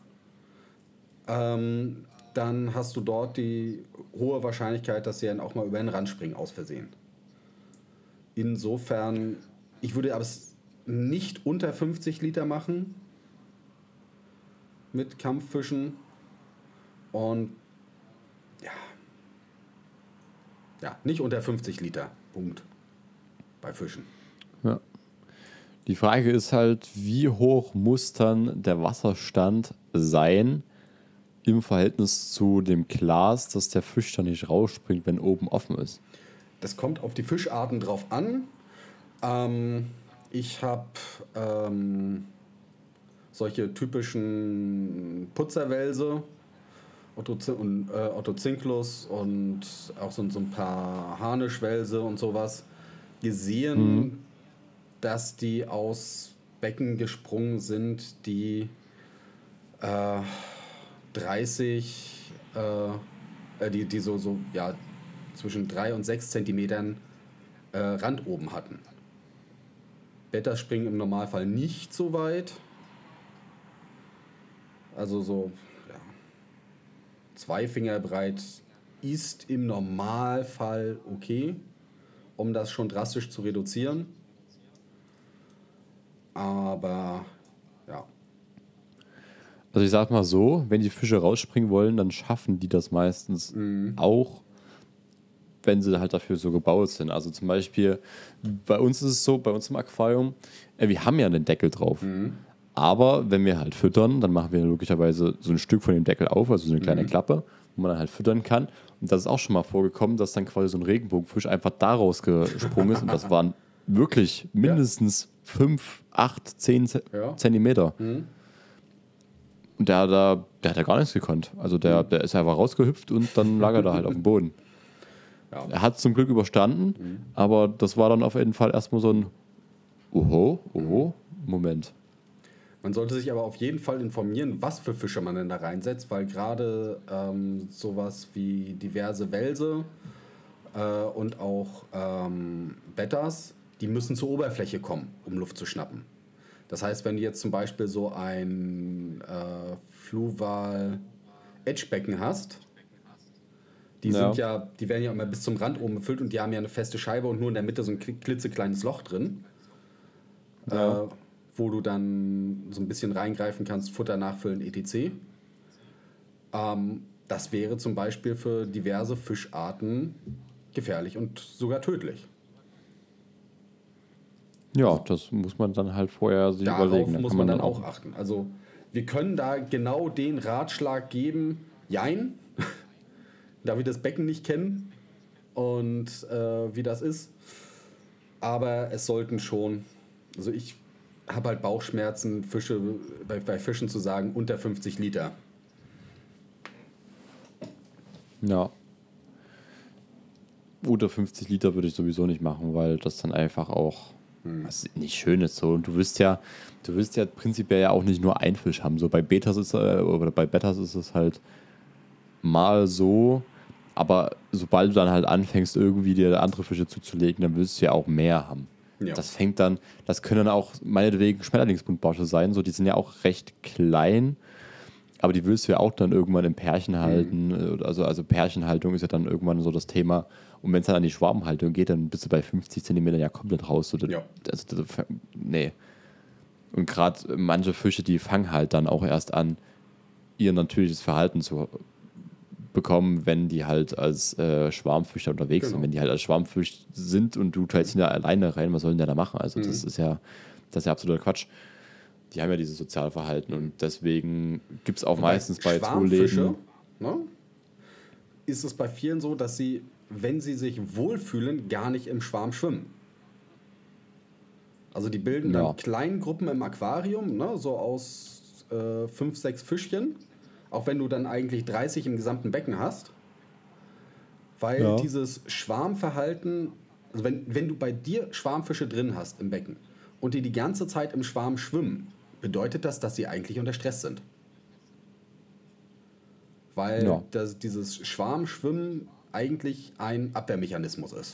[SPEAKER 3] ähm, dann hast du dort die hohe Wahrscheinlichkeit, dass sie dann auch mal über den Rand springen, aus Versehen. Insofern, ich würde aber es nicht unter fünfzig Liter machen mit Kampffischen und ja, ja, nicht unter fünfzig Liter, Punkt, bei Fischen.
[SPEAKER 2] Ja. Die Frage ist halt, wie hoch muss dann der Wasserstand sein im Verhältnis zu dem Glas, dass der Fisch dann nicht rausspringt, wenn oben offen ist?
[SPEAKER 3] Das kommt auf die Fischarten drauf an. Ähm, ich habe ähm, solche typischen Putzerwälse, Otto, und, äh, Otto Zinklus und auch so, so ein paar Harnischwälse und sowas gesehen, mhm. dass die aus Becken gesprungen sind, die äh, dreißig, äh, die, die so, so ja, zwischen drei und sechs Zentimetern äh, Rand oben hatten. Bettas springen im Normalfall nicht so weit. Also so ja, zwei Finger breit ist im Normalfall okay, um das schon drastisch zu reduzieren. Aber ja.
[SPEAKER 2] Also ich sag mal so, wenn die Fische rausspringen wollen, dann schaffen die das meistens mhm. auch, wenn sie halt dafür so gebaut sind. Also zum Beispiel, bei uns ist es so, bei uns im Aquarium, äh, wir haben ja einen Deckel drauf. Mhm. Aber wenn wir halt füttern, dann machen wir logischerweise so ein Stück von dem Deckel auf, also so eine kleine mhm. Klappe, wo man dann halt füttern kann. Und das ist auch schon mal vorgekommen, dass dann quasi so ein Regenbogenfisch einfach daraus gesprungen ist. Und das waren wirklich mindestens fünf, acht, zehn ja. Zentimeter. Mhm. Und der, der, der hat ja gar nichts gekonnt. Also der, der ist einfach rausgehüpft und dann lag er da halt auf dem Boden. Ja. Er hat es zum Glück überstanden, mhm. aber das war dann auf jeden Fall erstmal so ein Oho, oho, Moment.
[SPEAKER 3] Man sollte sich aber auf jeden Fall informieren, was für Fische man denn da reinsetzt, weil gerade ähm, sowas wie diverse Welse äh, und auch ähm, Bettas, die müssen zur Oberfläche kommen, um Luft zu schnappen. Das heißt, wenn du jetzt zum Beispiel so ein äh, Fluval-Edgebecken hast, die ja. sind ja, die werden ja immer bis zum Rand oben befüllt und die haben ja eine feste Scheibe und nur in der Mitte so ein klitzekleines Loch drin, ja. äh, wo du dann so ein bisschen reingreifen kannst, Futter nachfüllen, et cetera. Ähm, das wäre zum Beispiel für diverse Fischarten gefährlich und sogar tödlich.
[SPEAKER 2] Ja, also, das muss man dann halt vorher sich
[SPEAKER 3] darauf
[SPEAKER 2] überlegen.
[SPEAKER 3] Darauf muss man dann auch achten. Also wir können da genau den Ratschlag geben, jein, da wir das Becken nicht kennen und äh, wie das ist. Aber es sollten schon, also ich habe halt Bauchschmerzen, Fische, bei, bei Fischen zu sagen, unter fünfzig Liter.
[SPEAKER 2] Ja. Unter fünfzig Liter würde ich sowieso nicht machen, weil das dann einfach auch hm. das nicht schön ist. So. Und du willst ja, du willst ja prinzipiell ja auch nicht nur einen Fisch haben. So bei Betas ist äh, oder bei Bettas ist es halt mal so, aber sobald du dann halt anfängst, irgendwie dir andere Fische zuzulegen, dann willst du ja auch mehr haben. Ja. Das fängt dann, das können dann auch meinetwegen Schmetterlingsbuntbarsche sein, so, die sind ja auch recht klein, aber die willst du ja auch dann irgendwann im Pärchen halten. Mhm. Also, also Pärchenhaltung ist ja dann irgendwann so das Thema. Und wenn es dann an die Schwarmhaltung geht, dann bist du bei fünfzig Zentimeter ja komplett raus. So, ja. Das, das, das, nee. Und gerade manche Fische, die fangen halt dann auch erst an, ihr natürliches Verhalten zu bekommen, wenn die halt als äh, Schwarmfisch unterwegs genau. sind. Wenn die halt als Schwarmfisch sind und du teilst ihn da alleine rein, was sollen die da machen? Also mhm. das ist ja das ist ja absoluter Quatsch. Die haben ja dieses Sozialverhalten und deswegen gibt es auch Wobei meistens bei Zooläden...
[SPEAKER 3] Ne, ist es bei vielen so, dass sie, wenn sie sich wohlfühlen, gar nicht im Schwarm schwimmen. Also die bilden ja. dann kleine Gruppen im Aquarium, ne, so aus äh, fünf, sechs Fischchen, auch wenn du dann eigentlich dreißig im gesamten Becken hast, weil ja. dieses Schwarmverhalten, also wenn, wenn du bei dir Schwarmfische drin hast im Becken und die die ganze Zeit im Schwarm schwimmen, bedeutet das, dass sie eigentlich unter Stress sind. Weil ja. das, dieses Schwarmschwimmen eigentlich ein Abwehrmechanismus ist.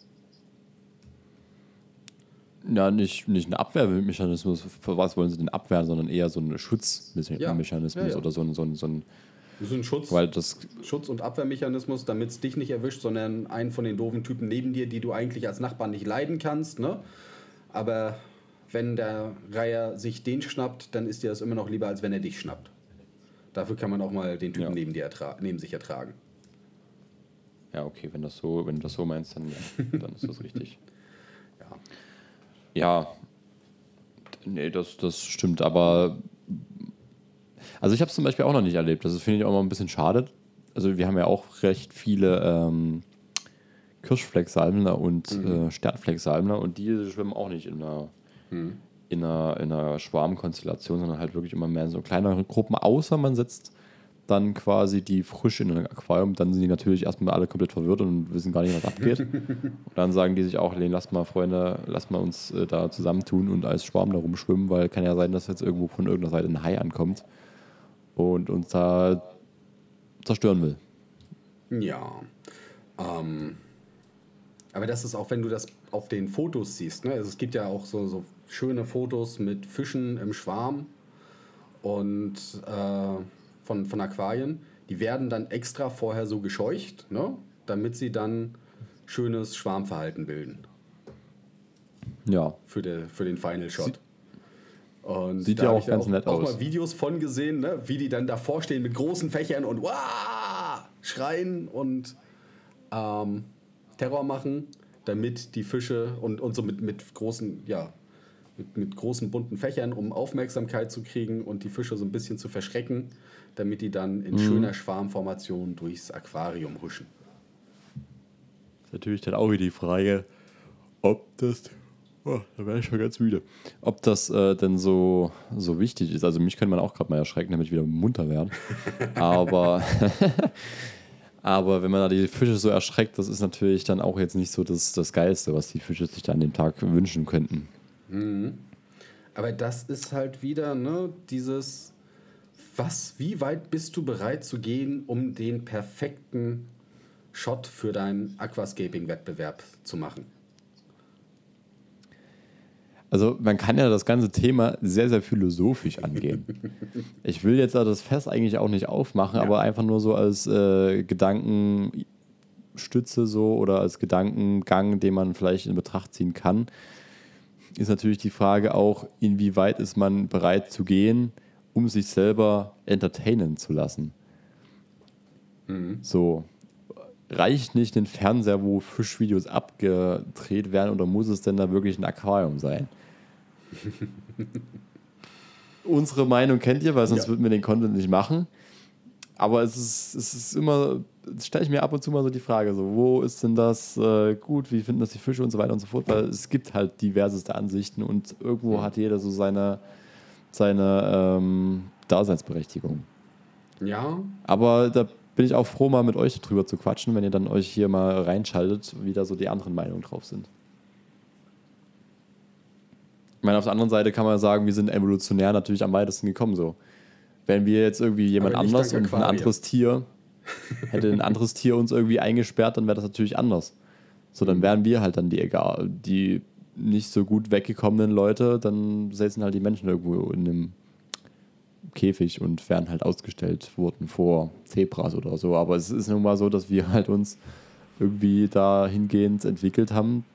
[SPEAKER 2] Ja, nicht, nicht ein Abwehrmechanismus, für was wollen sie denn abwehren, sondern eher so ein Schutzmechanismus ja. Ja, ja. oder so ein, so ein, so ein,
[SPEAKER 3] so ein Schutz,
[SPEAKER 2] weil das
[SPEAKER 3] Schutz- und Abwehrmechanismus, damit es dich nicht erwischt, sondern einen von den doofen Typen neben dir, die du eigentlich als Nachbarn nicht leiden kannst. Ne? Aber wenn der Reiher sich den schnappt, dann ist dir das immer noch lieber, als wenn er dich schnappt. Dafür kann man auch mal den Typen ja. neben, dir ertra- neben sich ertragen.
[SPEAKER 2] Ja, okay, wenn, das so, wenn du das so meinst, dann, ja, dann ist das richtig.
[SPEAKER 3] Ja.
[SPEAKER 2] Ja, Nee, das, das stimmt, aber also ich habe es zum Beispiel auch noch nicht erlebt. Das finde ich auch mal ein bisschen schade. Also wir haben ja auch recht viele ähm, Kirschflecksalmler und
[SPEAKER 3] Mhm.
[SPEAKER 2] äh, Sternflecksalmler und die schwimmen auch nicht in einer,
[SPEAKER 3] Hm.
[SPEAKER 2] in einer, in einer Schwarmkonstellation, sondern halt wirklich immer mehr in so kleinere Gruppen, außer man setzt dann quasi die frisch in ein Aquarium, dann sind die natürlich erstmal alle komplett verwirrt und wissen gar nicht, was abgeht. Und dann sagen die sich auch, nee, lass mal, Freunde, lass mal uns äh, da zusammentun und als Schwarm da rumschwimmen, weil kann ja sein, dass jetzt irgendwo von irgendeiner Seite ein Hai ankommt und uns da zerstören will.
[SPEAKER 3] Ja. Ähm, aber das ist auch, wenn du das auf den Fotos siehst. Ne? Also es gibt ja auch so, so schöne Fotos mit Fischen im Schwarm und äh, von, von Aquarien. Die werden dann extra vorher so gescheucht, ne? Damit sie dann schönes Schwarmverhalten bilden
[SPEAKER 2] Ja,
[SPEAKER 3] für, de, für den Final Shot. Und
[SPEAKER 2] sieht
[SPEAKER 3] da
[SPEAKER 2] ja
[SPEAKER 3] hab
[SPEAKER 2] auch
[SPEAKER 3] ich ja
[SPEAKER 2] ganz
[SPEAKER 3] auch,
[SPEAKER 2] nett
[SPEAKER 3] auch
[SPEAKER 2] aus.
[SPEAKER 3] mal Videos von gesehen, ne? Wie die dann davor stehen mit großen Fächern und Wah! Schreien und ähm, Terror machen, damit die Fische und, und so mit, mit großen, ja, mit, mit großen bunten Fächern, um Aufmerksamkeit zu kriegen und die Fische so ein bisschen zu verschrecken, damit die dann in
[SPEAKER 2] Mhm.
[SPEAKER 3] schöner Schwarmformation durchs Aquarium huschen.
[SPEAKER 2] Ist natürlich dann auch wieder die Frage, ob das, oh, da wäre ich schon ganz müde, ob das äh, denn so, so wichtig ist. Also mich könnte man auch gerade mal erschrecken, damit ich wieder munter werde. Aber, aber wenn man da die Fische so erschreckt, das ist natürlich dann auch jetzt nicht so das, das Geilste, was die Fische sich da an dem Tag wünschen könnten.
[SPEAKER 3] Mhm. Aber das ist halt wieder, ne, dieses, was, wie weit bist du bereit zu gehen, um den perfekten Shot für deinen Aquascaping-Wettbewerb zu machen?
[SPEAKER 2] Also man kann ja das ganze Thema sehr, sehr philosophisch angehen. Ich will jetzt das Fass eigentlich auch nicht aufmachen,
[SPEAKER 3] Ja.
[SPEAKER 2] aber einfach nur so als äh, Gedankenstütze so oder als Gedankengang, den man vielleicht in Betracht ziehen kann, ist natürlich die Frage auch, inwieweit ist man bereit zu gehen, um sich selber entertainen zu lassen.
[SPEAKER 3] Mhm.
[SPEAKER 2] So, reicht nicht ein Fernseher, wo Fischvideos abgedreht werden oder muss es denn da wirklich ein Aquarium sein? Unsere Meinung kennt ihr, weil sonst
[SPEAKER 3] Ja.
[SPEAKER 2] würden wir den Content nicht machen. Aber es ist, es ist immer, stelle ich mir ab und zu mal so die Frage, so, wo ist denn das äh, gut, wie finden das die Fische und so weiter und so fort, weil es gibt halt diverseste Ansichten und irgendwo
[SPEAKER 3] Mhm.
[SPEAKER 2] hat jeder so seine, seine ähm, Daseinsberechtigung.
[SPEAKER 3] Ja,
[SPEAKER 2] Aber da bin ich auch froh, mal mit euch drüber zu quatschen, wenn ihr dann euch hier mal reinschaltet, wie da so die anderen Meinungen drauf sind. Ich meine, auf der anderen Seite kann man sagen, wir sind evolutionär natürlich am weitesten gekommen so. Wenn wir jetzt irgendwie jemand
[SPEAKER 3] Aber nicht
[SPEAKER 2] anders
[SPEAKER 3] dank
[SPEAKER 2] und ein
[SPEAKER 3] Aquarien.
[SPEAKER 2] anderes Tier, hätte ein anderes Tier uns irgendwie eingesperrt, dann wäre das natürlich anders. So, dann
[SPEAKER 3] Mhm.
[SPEAKER 2] wären wir halt dann die, egal, die nicht so gut weggekommenen Leute, dann säßen halt die Menschen irgendwo in einem Käfig und wären halt ausgestellt worden vor Zebras oder so. Aber es ist nun mal so, dass wir halt uns irgendwie dahingehend entwickelt haben.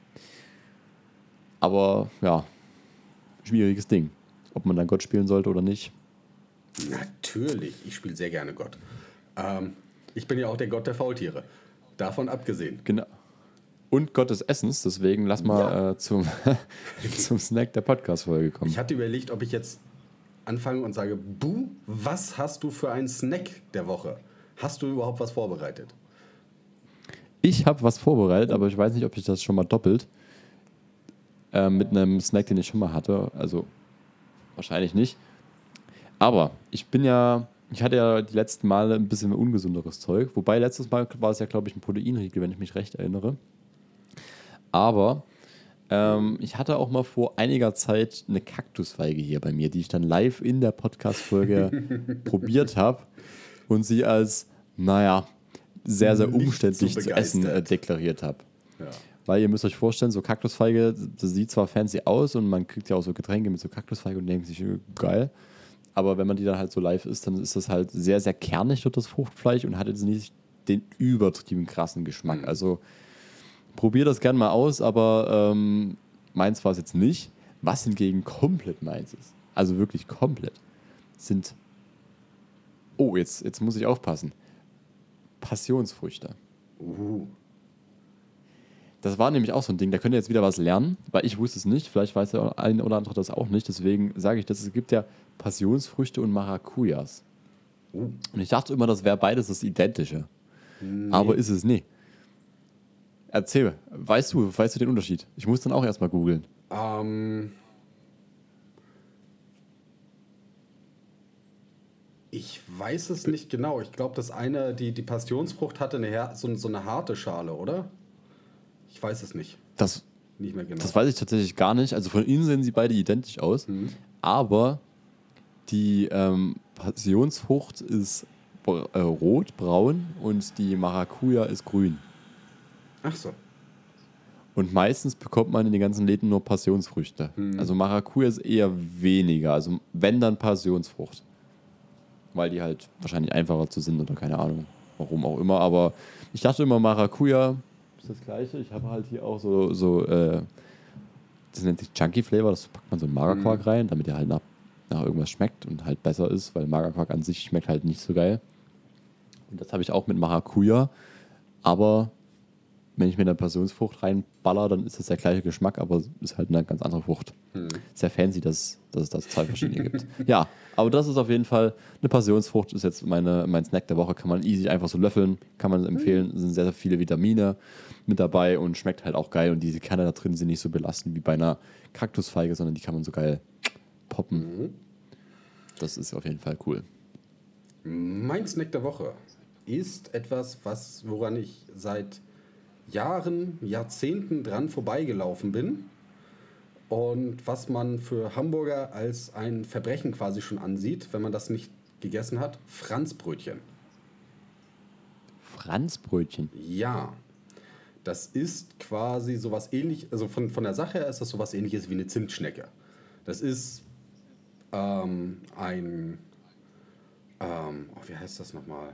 [SPEAKER 2] Aber ja, schwieriges Ding. Ob man dann Gott spielen sollte oder nicht.
[SPEAKER 3] natürlich. Ich spiele sehr gerne Gott. Ähm, ich bin ja auch der Gott der Faultiere. Davon abgesehen.
[SPEAKER 2] Genau. Und Gott des Essens, deswegen lass mal
[SPEAKER 3] Ja.
[SPEAKER 2] äh, zum, zum Snack der Podcast-Folge kommen.
[SPEAKER 3] Ich hatte überlegt, ob ich jetzt anfange und sage, Bu, was hast du für einen Snack der Woche? Hast du überhaupt was vorbereitet?
[SPEAKER 2] Ich habe was vorbereitet, aber ich weiß nicht, ob ich das schon mal doppelt. Äh, mit einem Snack, den ich schon mal hatte. Also wahrscheinlich nicht. Aber ich bin ja, ich hatte ja die letzten Male ein bisschen ungesunderes Zeug. Wobei letztes Mal war es ja, glaube ich, ein Proteinriegel, wenn ich mich recht erinnere. Aber ähm, ich hatte auch mal vor einiger Zeit eine Kaktusfeige hier bei mir, die ich dann live in der Podcast-Folge probiert habe und sie als, naja, sehr, sehr
[SPEAKER 3] Nicht
[SPEAKER 2] umständlich
[SPEAKER 3] so
[SPEAKER 2] zu essen äh,
[SPEAKER 3] begeistert.
[SPEAKER 2] deklariert habe.
[SPEAKER 3] Ja.
[SPEAKER 2] Weil ihr müsst euch vorstellen, so Kaktusfeige, das sieht zwar fancy aus und man kriegt ja auch so Getränke mit so Kaktusfeige und denkt sich, äh, geil. Aber wenn man die dann halt so live isst, dann ist das halt sehr, sehr kernig, wird das Fruchtfleisch und hat jetzt nicht den übertrieben krassen Geschmack.
[SPEAKER 3] Mhm.
[SPEAKER 2] Also probier das gerne mal aus, aber ähm, meins war es jetzt nicht. Was hingegen komplett meins ist, also wirklich komplett, sind, oh, jetzt, jetzt muss ich aufpassen, Passionsfrüchte.
[SPEAKER 3] Uh,
[SPEAKER 2] Das war nämlich auch so ein Ding, da könnt ihr jetzt wieder was lernen, weil ich wusste es nicht, vielleicht weiß der ein oder andere das auch nicht, deswegen sage ich das, es gibt ja Passionsfrüchte und Maracujas.
[SPEAKER 3] Oh.
[SPEAKER 2] Und ich dachte immer, das wäre beides das Identische, aber ist es nicht. Erzähl, weißt du, weißt du den Unterschied? Ich muss dann auch erstmal googeln.
[SPEAKER 3] Ähm, ich weiß es nicht genau. Ich glaube, das eine, die, die Passionsfrucht hatte eine, her- so, so eine harte Schale, oder? Ich weiß es nicht.
[SPEAKER 2] Das,
[SPEAKER 3] Nicht mehr genau.
[SPEAKER 2] das weiß ich tatsächlich gar nicht. Also von innen sehen sie beide identisch aus,
[SPEAKER 3] Mhm.
[SPEAKER 2] aber die ähm, Passionsfrucht ist br- äh, rot, braun und die Maracuja ist grün.
[SPEAKER 3] Ach so.
[SPEAKER 2] Und meistens bekommt man in den ganzen Läden nur Passionsfrüchte. Also Maracuja ist eher weniger. Also wenn, dann Passionsfrucht. Weil die halt wahrscheinlich einfacher zu sind oder keine Ahnung, warum auch immer. Aber ich dachte immer, Maracuja ist das Gleiche. Ich habe halt hier auch so, so äh, das nennt sich Chunky Flavor. Das packt man so in Magerquark rein, damit er halt nach, nach irgendwas schmeckt und halt besser ist, weil Magerquark an sich schmeckt halt nicht so geil. Und das habe ich auch mit Maracuja. Aber wenn ich mir eine Passionsfrucht reinballer, dann ist das der gleiche Geschmack, aber ist halt eine ganz andere Frucht. Sehr fancy, dass, dass es das zwei verschiedene gibt. Ja, aber das ist auf jeden Fall eine Passionsfrucht, ist jetzt meine, mein Snack der Woche, kann man easy einfach so löffeln, kann man empfehlen, sind sehr, sehr viele Vitamine mit dabei und schmeckt halt auch geil und diese Kerne da drin sind nicht so belastend wie bei einer Kaktusfeige, sondern die kann man so geil poppen. Das ist auf jeden Fall cool.
[SPEAKER 3] Mein Snack der Woche ist etwas, was, woran ich seit Jahren, Jahrzehnten dran vorbeigelaufen bin und was man für Hamburger als ein Verbrechen quasi schon ansieht, wenn man das nicht gegessen hat. Franzbrötchen.
[SPEAKER 2] Franzbrötchen.
[SPEAKER 3] Ja, das ist quasi sowas ähnlich, also von, von der Sache her ist das sowas ähnliches wie eine Zimtschnecke. Das ist ähm, ein, ähm, oh, wie heißt das nochmal?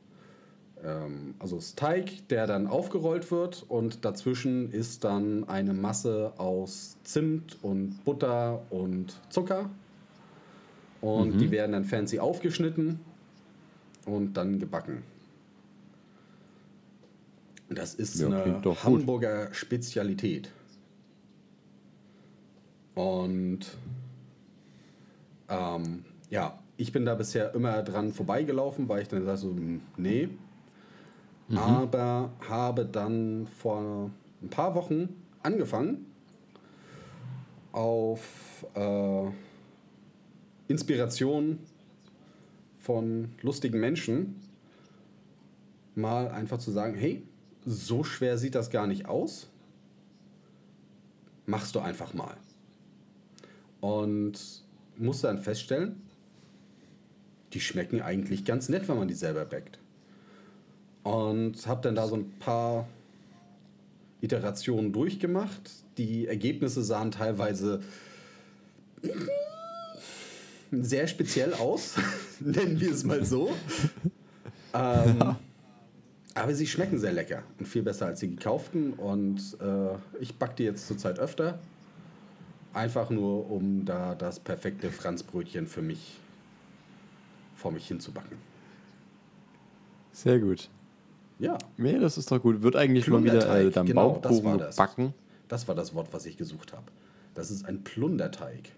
[SPEAKER 3] Ähm, also es ist Teig, der dann aufgerollt wird und dazwischen ist dann eine Masse aus Zimt und Butter und Zucker und die werden dann fancy aufgeschnitten und dann gebacken. Das ist
[SPEAKER 2] Ja,
[SPEAKER 3] eine
[SPEAKER 2] klingt doch gut.
[SPEAKER 3] Hamburger Spezialität. Und ähm, ja, ich bin da bisher immer dran vorbeigelaufen, weil ich dann sage so, hm, nee. Aber habe dann vor ein paar Wochen angefangen, auf äh, Inspiration von lustigen Menschen mal einfach zu sagen, hey, so schwer sieht das gar nicht aus. Machst du einfach mal. Und musste dann feststellen, die schmecken eigentlich ganz nett, wenn man die selber backt. Und habe dann da so ein paar Iterationen durchgemacht. Die Ergebnisse sahen teilweise sehr speziell aus, nennen wir es mal so. ähm, aber sie schmecken sehr lecker und viel besser als die gekauften. Und äh, ich backe die jetzt zurzeit öfter. Einfach nur, um da das perfekte Franzbrötchen für mich vor mich hinzubacken.
[SPEAKER 2] Sehr gut.
[SPEAKER 3] Ja.
[SPEAKER 2] Nee, das ist doch gut. Wird eigentlich mal wieder äh,
[SPEAKER 3] Plunderteig,
[SPEAKER 2] dann
[SPEAKER 3] genau, das war
[SPEAKER 2] Baumkuchen
[SPEAKER 3] das.
[SPEAKER 2] backen.
[SPEAKER 3] Das war das Wort, was ich gesucht habe. Das ist ein Plunderteig.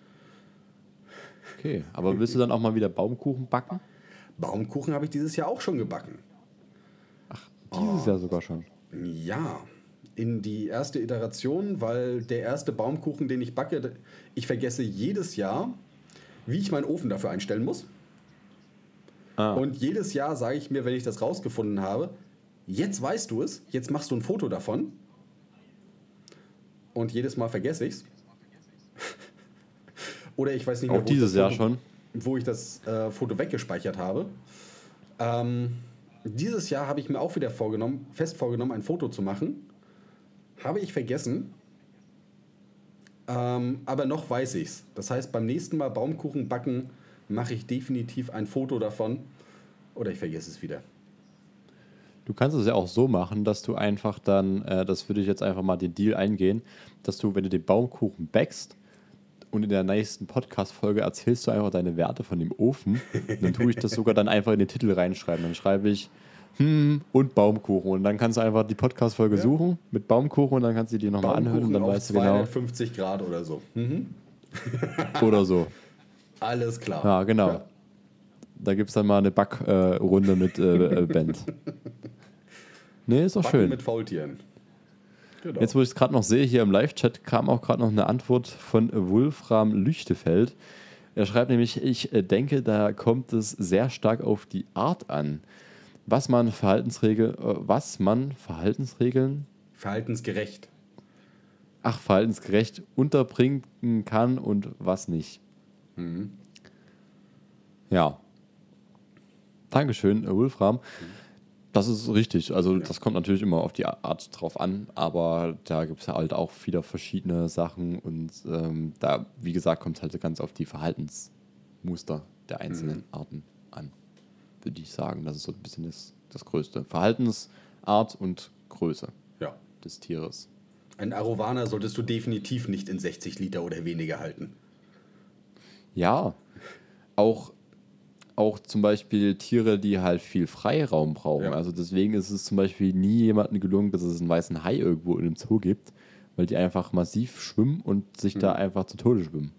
[SPEAKER 2] Okay, aber willst du dann auch mal wieder Baumkuchen backen?
[SPEAKER 3] Baumkuchen habe ich dieses Jahr auch schon gebacken.
[SPEAKER 2] Dieses Jahr sogar schon.
[SPEAKER 3] Ja, in die erste Iteration, weil der erste Baumkuchen, den ich backe, ich vergesse jedes Jahr, wie ich meinen Ofen dafür einstellen muss.
[SPEAKER 2] Ah.
[SPEAKER 3] Und jedes Jahr sage ich mir, wenn ich das rausgefunden habe, jetzt weißt du es, jetzt machst du ein Foto davon. Und jedes Mal vergesse ich es. Oder ich weiß nicht mehr,
[SPEAKER 2] Auch
[SPEAKER 3] wo, ich
[SPEAKER 2] dieses
[SPEAKER 3] das
[SPEAKER 2] Jahr
[SPEAKER 3] Foto,
[SPEAKER 2] schon.
[SPEAKER 3] wo ich das äh, Foto weggespeichert habe. Ähm, dieses Jahr habe ich mir auch wieder vorgenommen, fest vorgenommen, ein Foto zu machen. Habe ich vergessen. Ähm, aber noch weiß ich's. Das heißt, beim nächsten Mal Baumkuchen backen mache ich definitiv ein Foto davon. Oder ich vergesse es wieder.
[SPEAKER 2] Du kannst es ja auch so machen, dass du einfach dann, äh, das würde ich jetzt einfach mal den Deal eingehen, dass du, wenn du den Baumkuchen backst und in der nächsten Podcast-Folge erzählst du einfach deine Werte von dem Ofen, dann tue ich das sogar dann einfach in den Titel reinschreiben. Dann schreibe ich hm, und Baumkuchen. Und dann kannst du einfach die Podcast-Folge
[SPEAKER 3] Ja.
[SPEAKER 2] suchen mit Baumkuchen und dann kannst du die nochmal anhören und dann
[SPEAKER 3] auf
[SPEAKER 2] weißt du genau.
[SPEAKER 3] zweihundertfünfzig Grad oder so. Mhm.
[SPEAKER 2] Oder so.
[SPEAKER 3] Alles klar.
[SPEAKER 2] Ja, genau.
[SPEAKER 3] Ja.
[SPEAKER 2] Da gibt es dann mal eine Backrunde äh, Runde mit äh, äh, Band. Nee, ist doch
[SPEAKER 3] Backen
[SPEAKER 2] schön.
[SPEAKER 3] mit Faultieren. Genau.
[SPEAKER 2] Jetzt, wo ich es gerade noch sehe, hier im Live-Chat kam auch gerade noch eine Antwort von Wolfram Lüchtefeld. Er schreibt nämlich, ich äh, denke, da kommt es sehr stark auf die Art an. Was man Verhaltensregel, äh, was man Verhaltensregeln,
[SPEAKER 3] Verhaltensgerecht.
[SPEAKER 2] ach, verhaltensgerecht unterbringen kann und was nicht.
[SPEAKER 3] Mhm.
[SPEAKER 2] Ja. Dankeschön, äh, Wolfram. Das ist richtig. Also das kommt natürlich immer auf die Art drauf an, aber da gibt es ja halt auch wieder verschiedene Sachen und ähm, da, wie gesagt, kommt es halt ganz auf die Verhaltensmuster der einzelnen
[SPEAKER 3] Mhm.
[SPEAKER 2] Arten an, würde ich sagen. Das ist so ein bisschen das, das Größte. Verhaltensart und Größe
[SPEAKER 3] Ja.
[SPEAKER 2] des Tieres.
[SPEAKER 3] Ein Arowaner solltest du definitiv nicht in sechzig Liter oder weniger halten.
[SPEAKER 2] Ja, auch Auch zum Beispiel Tiere, die halt viel Freiraum brauchen.
[SPEAKER 3] Ja.
[SPEAKER 2] Also deswegen ist es zum Beispiel nie jemandem gelungen, dass es einen weißen Hai irgendwo in einem Zoo gibt, weil die einfach massiv schwimmen und sich da einfach zu Tode schwimmen.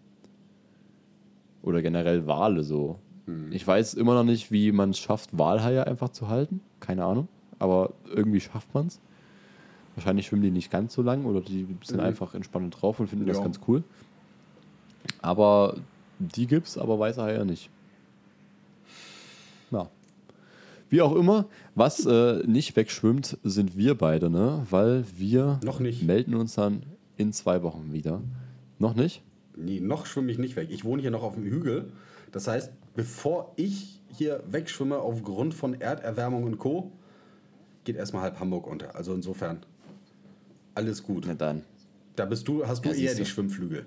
[SPEAKER 2] Oder generell Wale so. Ich weiß immer noch nicht, wie man es schafft, Walhaie einfach zu halten. Keine Ahnung. Aber irgendwie schafft man es. Wahrscheinlich schwimmen die nicht ganz so lang oder die sind
[SPEAKER 3] Mhm.
[SPEAKER 2] einfach entspannt drauf und finden das
[SPEAKER 3] Ja.
[SPEAKER 2] ganz cool. Aber die gibt's, aber weiße Haie nicht. Ja. Wie auch immer, was äh, nicht wegschwimmt, sind wir beide, ne? Weil wir
[SPEAKER 3] Noch nicht.
[SPEAKER 2] melden uns dann in zwei Wochen wieder. Noch nicht?
[SPEAKER 3] Nee, noch schwimme ich nicht weg. Ich wohne hier noch auf dem Hügel. Das heißt, bevor ich hier wegschwimme aufgrund von Erderwärmung und Co., geht erstmal halb Hamburg unter. Also insofern, alles gut.
[SPEAKER 2] Na dann.
[SPEAKER 3] Da bist du, hast du
[SPEAKER 2] Ja,
[SPEAKER 3] eher
[SPEAKER 2] siehst du.
[SPEAKER 3] die Schwimmflügel.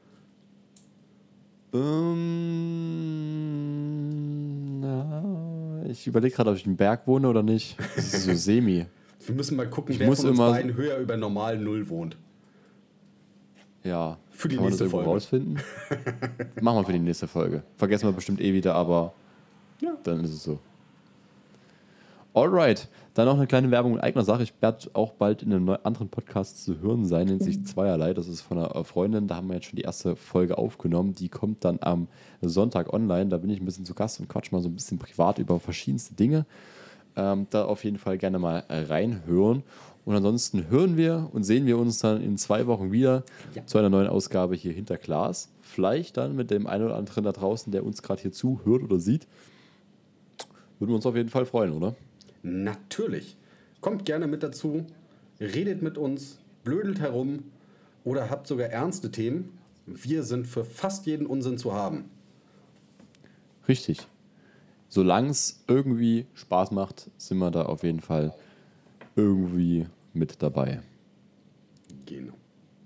[SPEAKER 2] Ähm, na, ich überlege gerade, ob ich im Berg wohne oder nicht. Das ist so semi.
[SPEAKER 3] Wir müssen mal gucken,
[SPEAKER 2] Ich
[SPEAKER 3] wer
[SPEAKER 2] muss
[SPEAKER 3] von uns
[SPEAKER 2] immer-
[SPEAKER 3] beiden höher über normal Null wohnt.
[SPEAKER 2] Ja.
[SPEAKER 3] Für die
[SPEAKER 2] Kann man
[SPEAKER 3] nächste
[SPEAKER 2] das irgendwo
[SPEAKER 3] Folge.
[SPEAKER 2] rausfinden? Machen wir für die nächste Folge. Vergessen wir bestimmt eh wieder, aber
[SPEAKER 3] Ja.
[SPEAKER 2] dann ist es so. Alright, dann noch eine kleine Werbung in eigener Sache. Ich werde auch bald in einem neu- anderen Podcast zu hören sein, nennt sich Zweierlei. Das ist von einer äh, Freundin, da haben wir jetzt schon die erste Folge aufgenommen. Die kommt dann am Sonntag online. Da bin ich ein bisschen zu Gast und quatsch mal so ein bisschen privat über verschiedenste Dinge. Ähm, da auf jeden Fall gerne mal äh, reinhören. Und ansonsten hören wir und sehen wir uns dann in zwei Wochen wieder
[SPEAKER 3] Ja.
[SPEAKER 2] zu einer neuen Ausgabe hier hinter Glas. Vielleicht dann mit dem einen oder anderen da draußen, der uns gerade hier zuhört oder sieht. Würden wir uns auf jeden Fall freuen, oder?
[SPEAKER 3] Natürlich. Kommt gerne mit dazu, redet mit uns, blödelt herum oder habt sogar ernste Themen. Wir sind für fast jeden Unsinn zu haben.
[SPEAKER 2] Richtig. Solange es irgendwie Spaß macht, sind wir da auf jeden Fall irgendwie mit dabei.
[SPEAKER 3] Genau.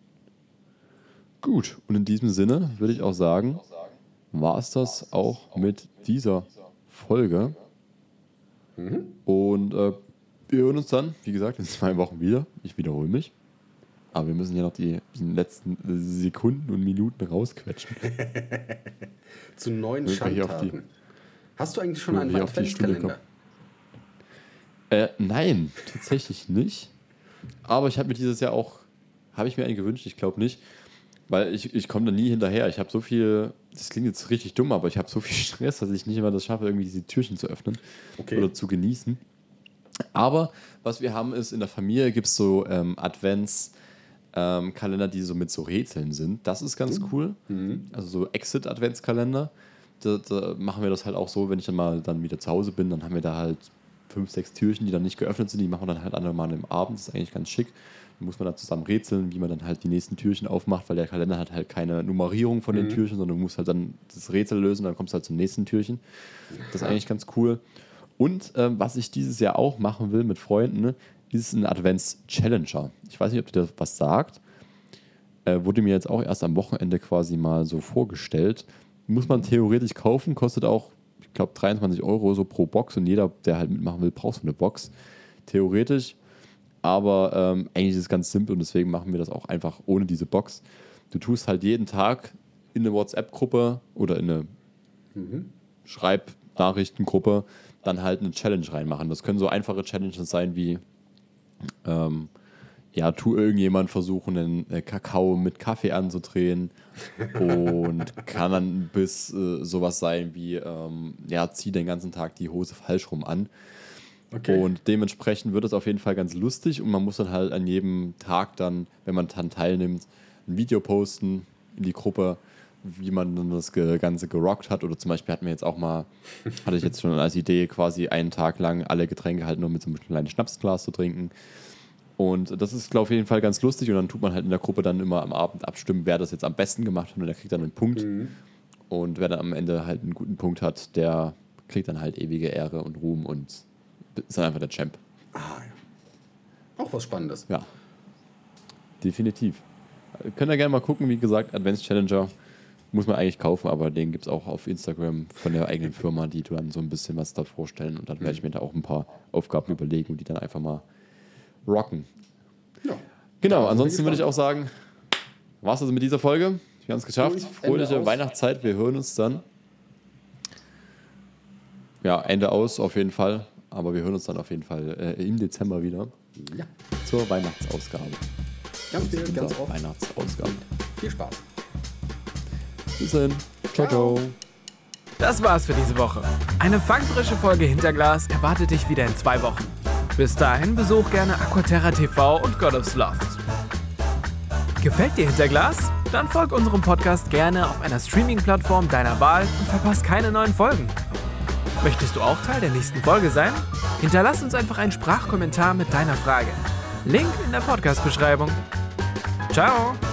[SPEAKER 2] Gut, und in diesem Sinne würde ich auch sagen, war es das auch mit dieser Folge. Und äh, wir hören uns dann, wie gesagt, in zwei Wochen wieder. Ich wiederhole mich. Aber wir müssen ja noch die, die letzten Sekunden und Minuten rausquetschen.
[SPEAKER 3] Zu neuen
[SPEAKER 2] Wenn wir hier auf
[SPEAKER 3] Schandtaten.
[SPEAKER 2] die-
[SPEAKER 3] Hast du eigentlich schon
[SPEAKER 2] wenn
[SPEAKER 3] einen
[SPEAKER 2] wir hier auf die Stunde
[SPEAKER 3] Adventskalender?
[SPEAKER 2] Äh, nein, tatsächlich nicht. Aber ich habe mir dieses Jahr auch, habe ich mir einen gewünscht, ich glaube nicht. Weil ich, ich komme da nie hinterher. Ich habe so viel, das klingt jetzt richtig dumm, aber ich habe so viel Stress, dass ich nicht immer das schaffe, irgendwie diese Türchen zu öffnen
[SPEAKER 3] Okay.
[SPEAKER 2] oder zu genießen. Aber was wir haben ist, in der Familie gibt es so ähm, Adventskalender, die so mit so Rätseln sind. Das ist ganz cool. Also so Exit-Adventskalender. Da, da machen wir das halt auch so, wenn ich dann mal dann wieder zu Hause bin, dann haben wir da halt fünf, sechs Türchen, die dann nicht geöffnet sind. Die machen wir dann halt andere Mal am Abend. Das ist eigentlich ganz schick. Da muss man dann zusammen rätseln, wie man dann halt die nächsten Türchen aufmacht, weil der Kalender hat halt keine Nummerierung von den Türchen, sondern du musst halt dann das Rätsel lösen, dann kommst du halt zum nächsten Türchen. Das ist eigentlich ganz cool. Und ähm, was ich dieses Jahr auch machen will mit Freunden, ne, ist ein Advents-Challenger. Ich weiß nicht, ob dir das was sagt. Äh, wurde mir jetzt auch erst am Wochenende quasi mal so vorgestellt. Muss man theoretisch kaufen, kostet auch, ich glaube, dreiundzwanzig Euro so pro Box und jeder, der halt mitmachen will, braucht so eine Box. Theoretisch. Aber ähm, eigentlich ist es ganz simpel und deswegen machen wir das auch einfach ohne diese Box. Du tust halt jeden Tag in eine WhatsApp-Gruppe oder in eine Schreib Nachrichtengruppe dann halt eine Challenge reinmachen. Das können so einfache Challenges sein wie ähm, ja, tu irgendjemand versuchen, einen äh, Kakao mit Kaffee anzudrehen und kann dann bis äh, sowas sein wie ähm, ja, zieh den ganzen Tag die Hose falsch rum an. Okay. Und dementsprechend wird es auf jeden Fall ganz lustig und man muss dann halt an jedem Tag dann, wenn man dann teilnimmt, ein Video posten in die Gruppe, wie man dann das Ganze gerockt hat. Oder zum Beispiel hatten wir jetzt auch mal, hatte ich jetzt schon als Idee, quasi einen Tag lang alle Getränke halt nur mit so einem kleinen Schnapsglas zu trinken. Und das ist, glaube ich, auf jeden Fall ganz lustig und dann tut man halt in der Gruppe dann immer am Abend abstimmen, wer das jetzt am besten gemacht hat und der kriegt dann einen Punkt. Mhm. Und wer dann am Ende halt einen guten Punkt hat, der kriegt dann halt ewige Ehre und Ruhm und ist dann einfach der Champ.
[SPEAKER 3] Ah, ja. Auch was Spannendes.
[SPEAKER 2] Ja, definitiv. Könnt ihr gerne mal gucken, wie gesagt, Advanced Challenger muss man eigentlich kaufen, aber den gibt es auch auf Instagram von der eigenen Firma, die dann so ein bisschen was da vorstellen und dann mhm. werde ich mir da auch ein paar Aufgaben überlegen und die dann einfach mal rocken. Ja. Genau, ja, ansonsten würde ich auch sagen, war es also mit dieser Folge. Wir haben es geschafft. Fröhliche Weihnachtszeit. Wir hören uns dann. Ja, Ende aus auf jeden Fall. Aber wir hören uns dann auf jeden Fall äh, im Dezember wieder. Ja. Zur Weihnachtsausgabe.
[SPEAKER 3] Ganz viel, ganz oft.
[SPEAKER 2] Weihnachtsausgabe.
[SPEAKER 3] Viel Spaß.
[SPEAKER 2] Bis dann. Ciao, ciao.
[SPEAKER 1] Das war's für diese Woche. Eine fangfrische Folge Hinterglas erwartet dich wieder in zwei Wochen. Bis dahin besuch gerne Aquaterra T V und God of Sloth. Gefällt dir Hinterglas? Dann folg unserem Podcast gerne auf einer Streaming-Plattform deiner Wahl und verpasst keine neuen Folgen. Möchtest du auch Teil der nächsten Folge sein? Hinterlass uns einfach einen Sprachkommentar mit deiner Frage. Link in der Podcast-Beschreibung. Ciao!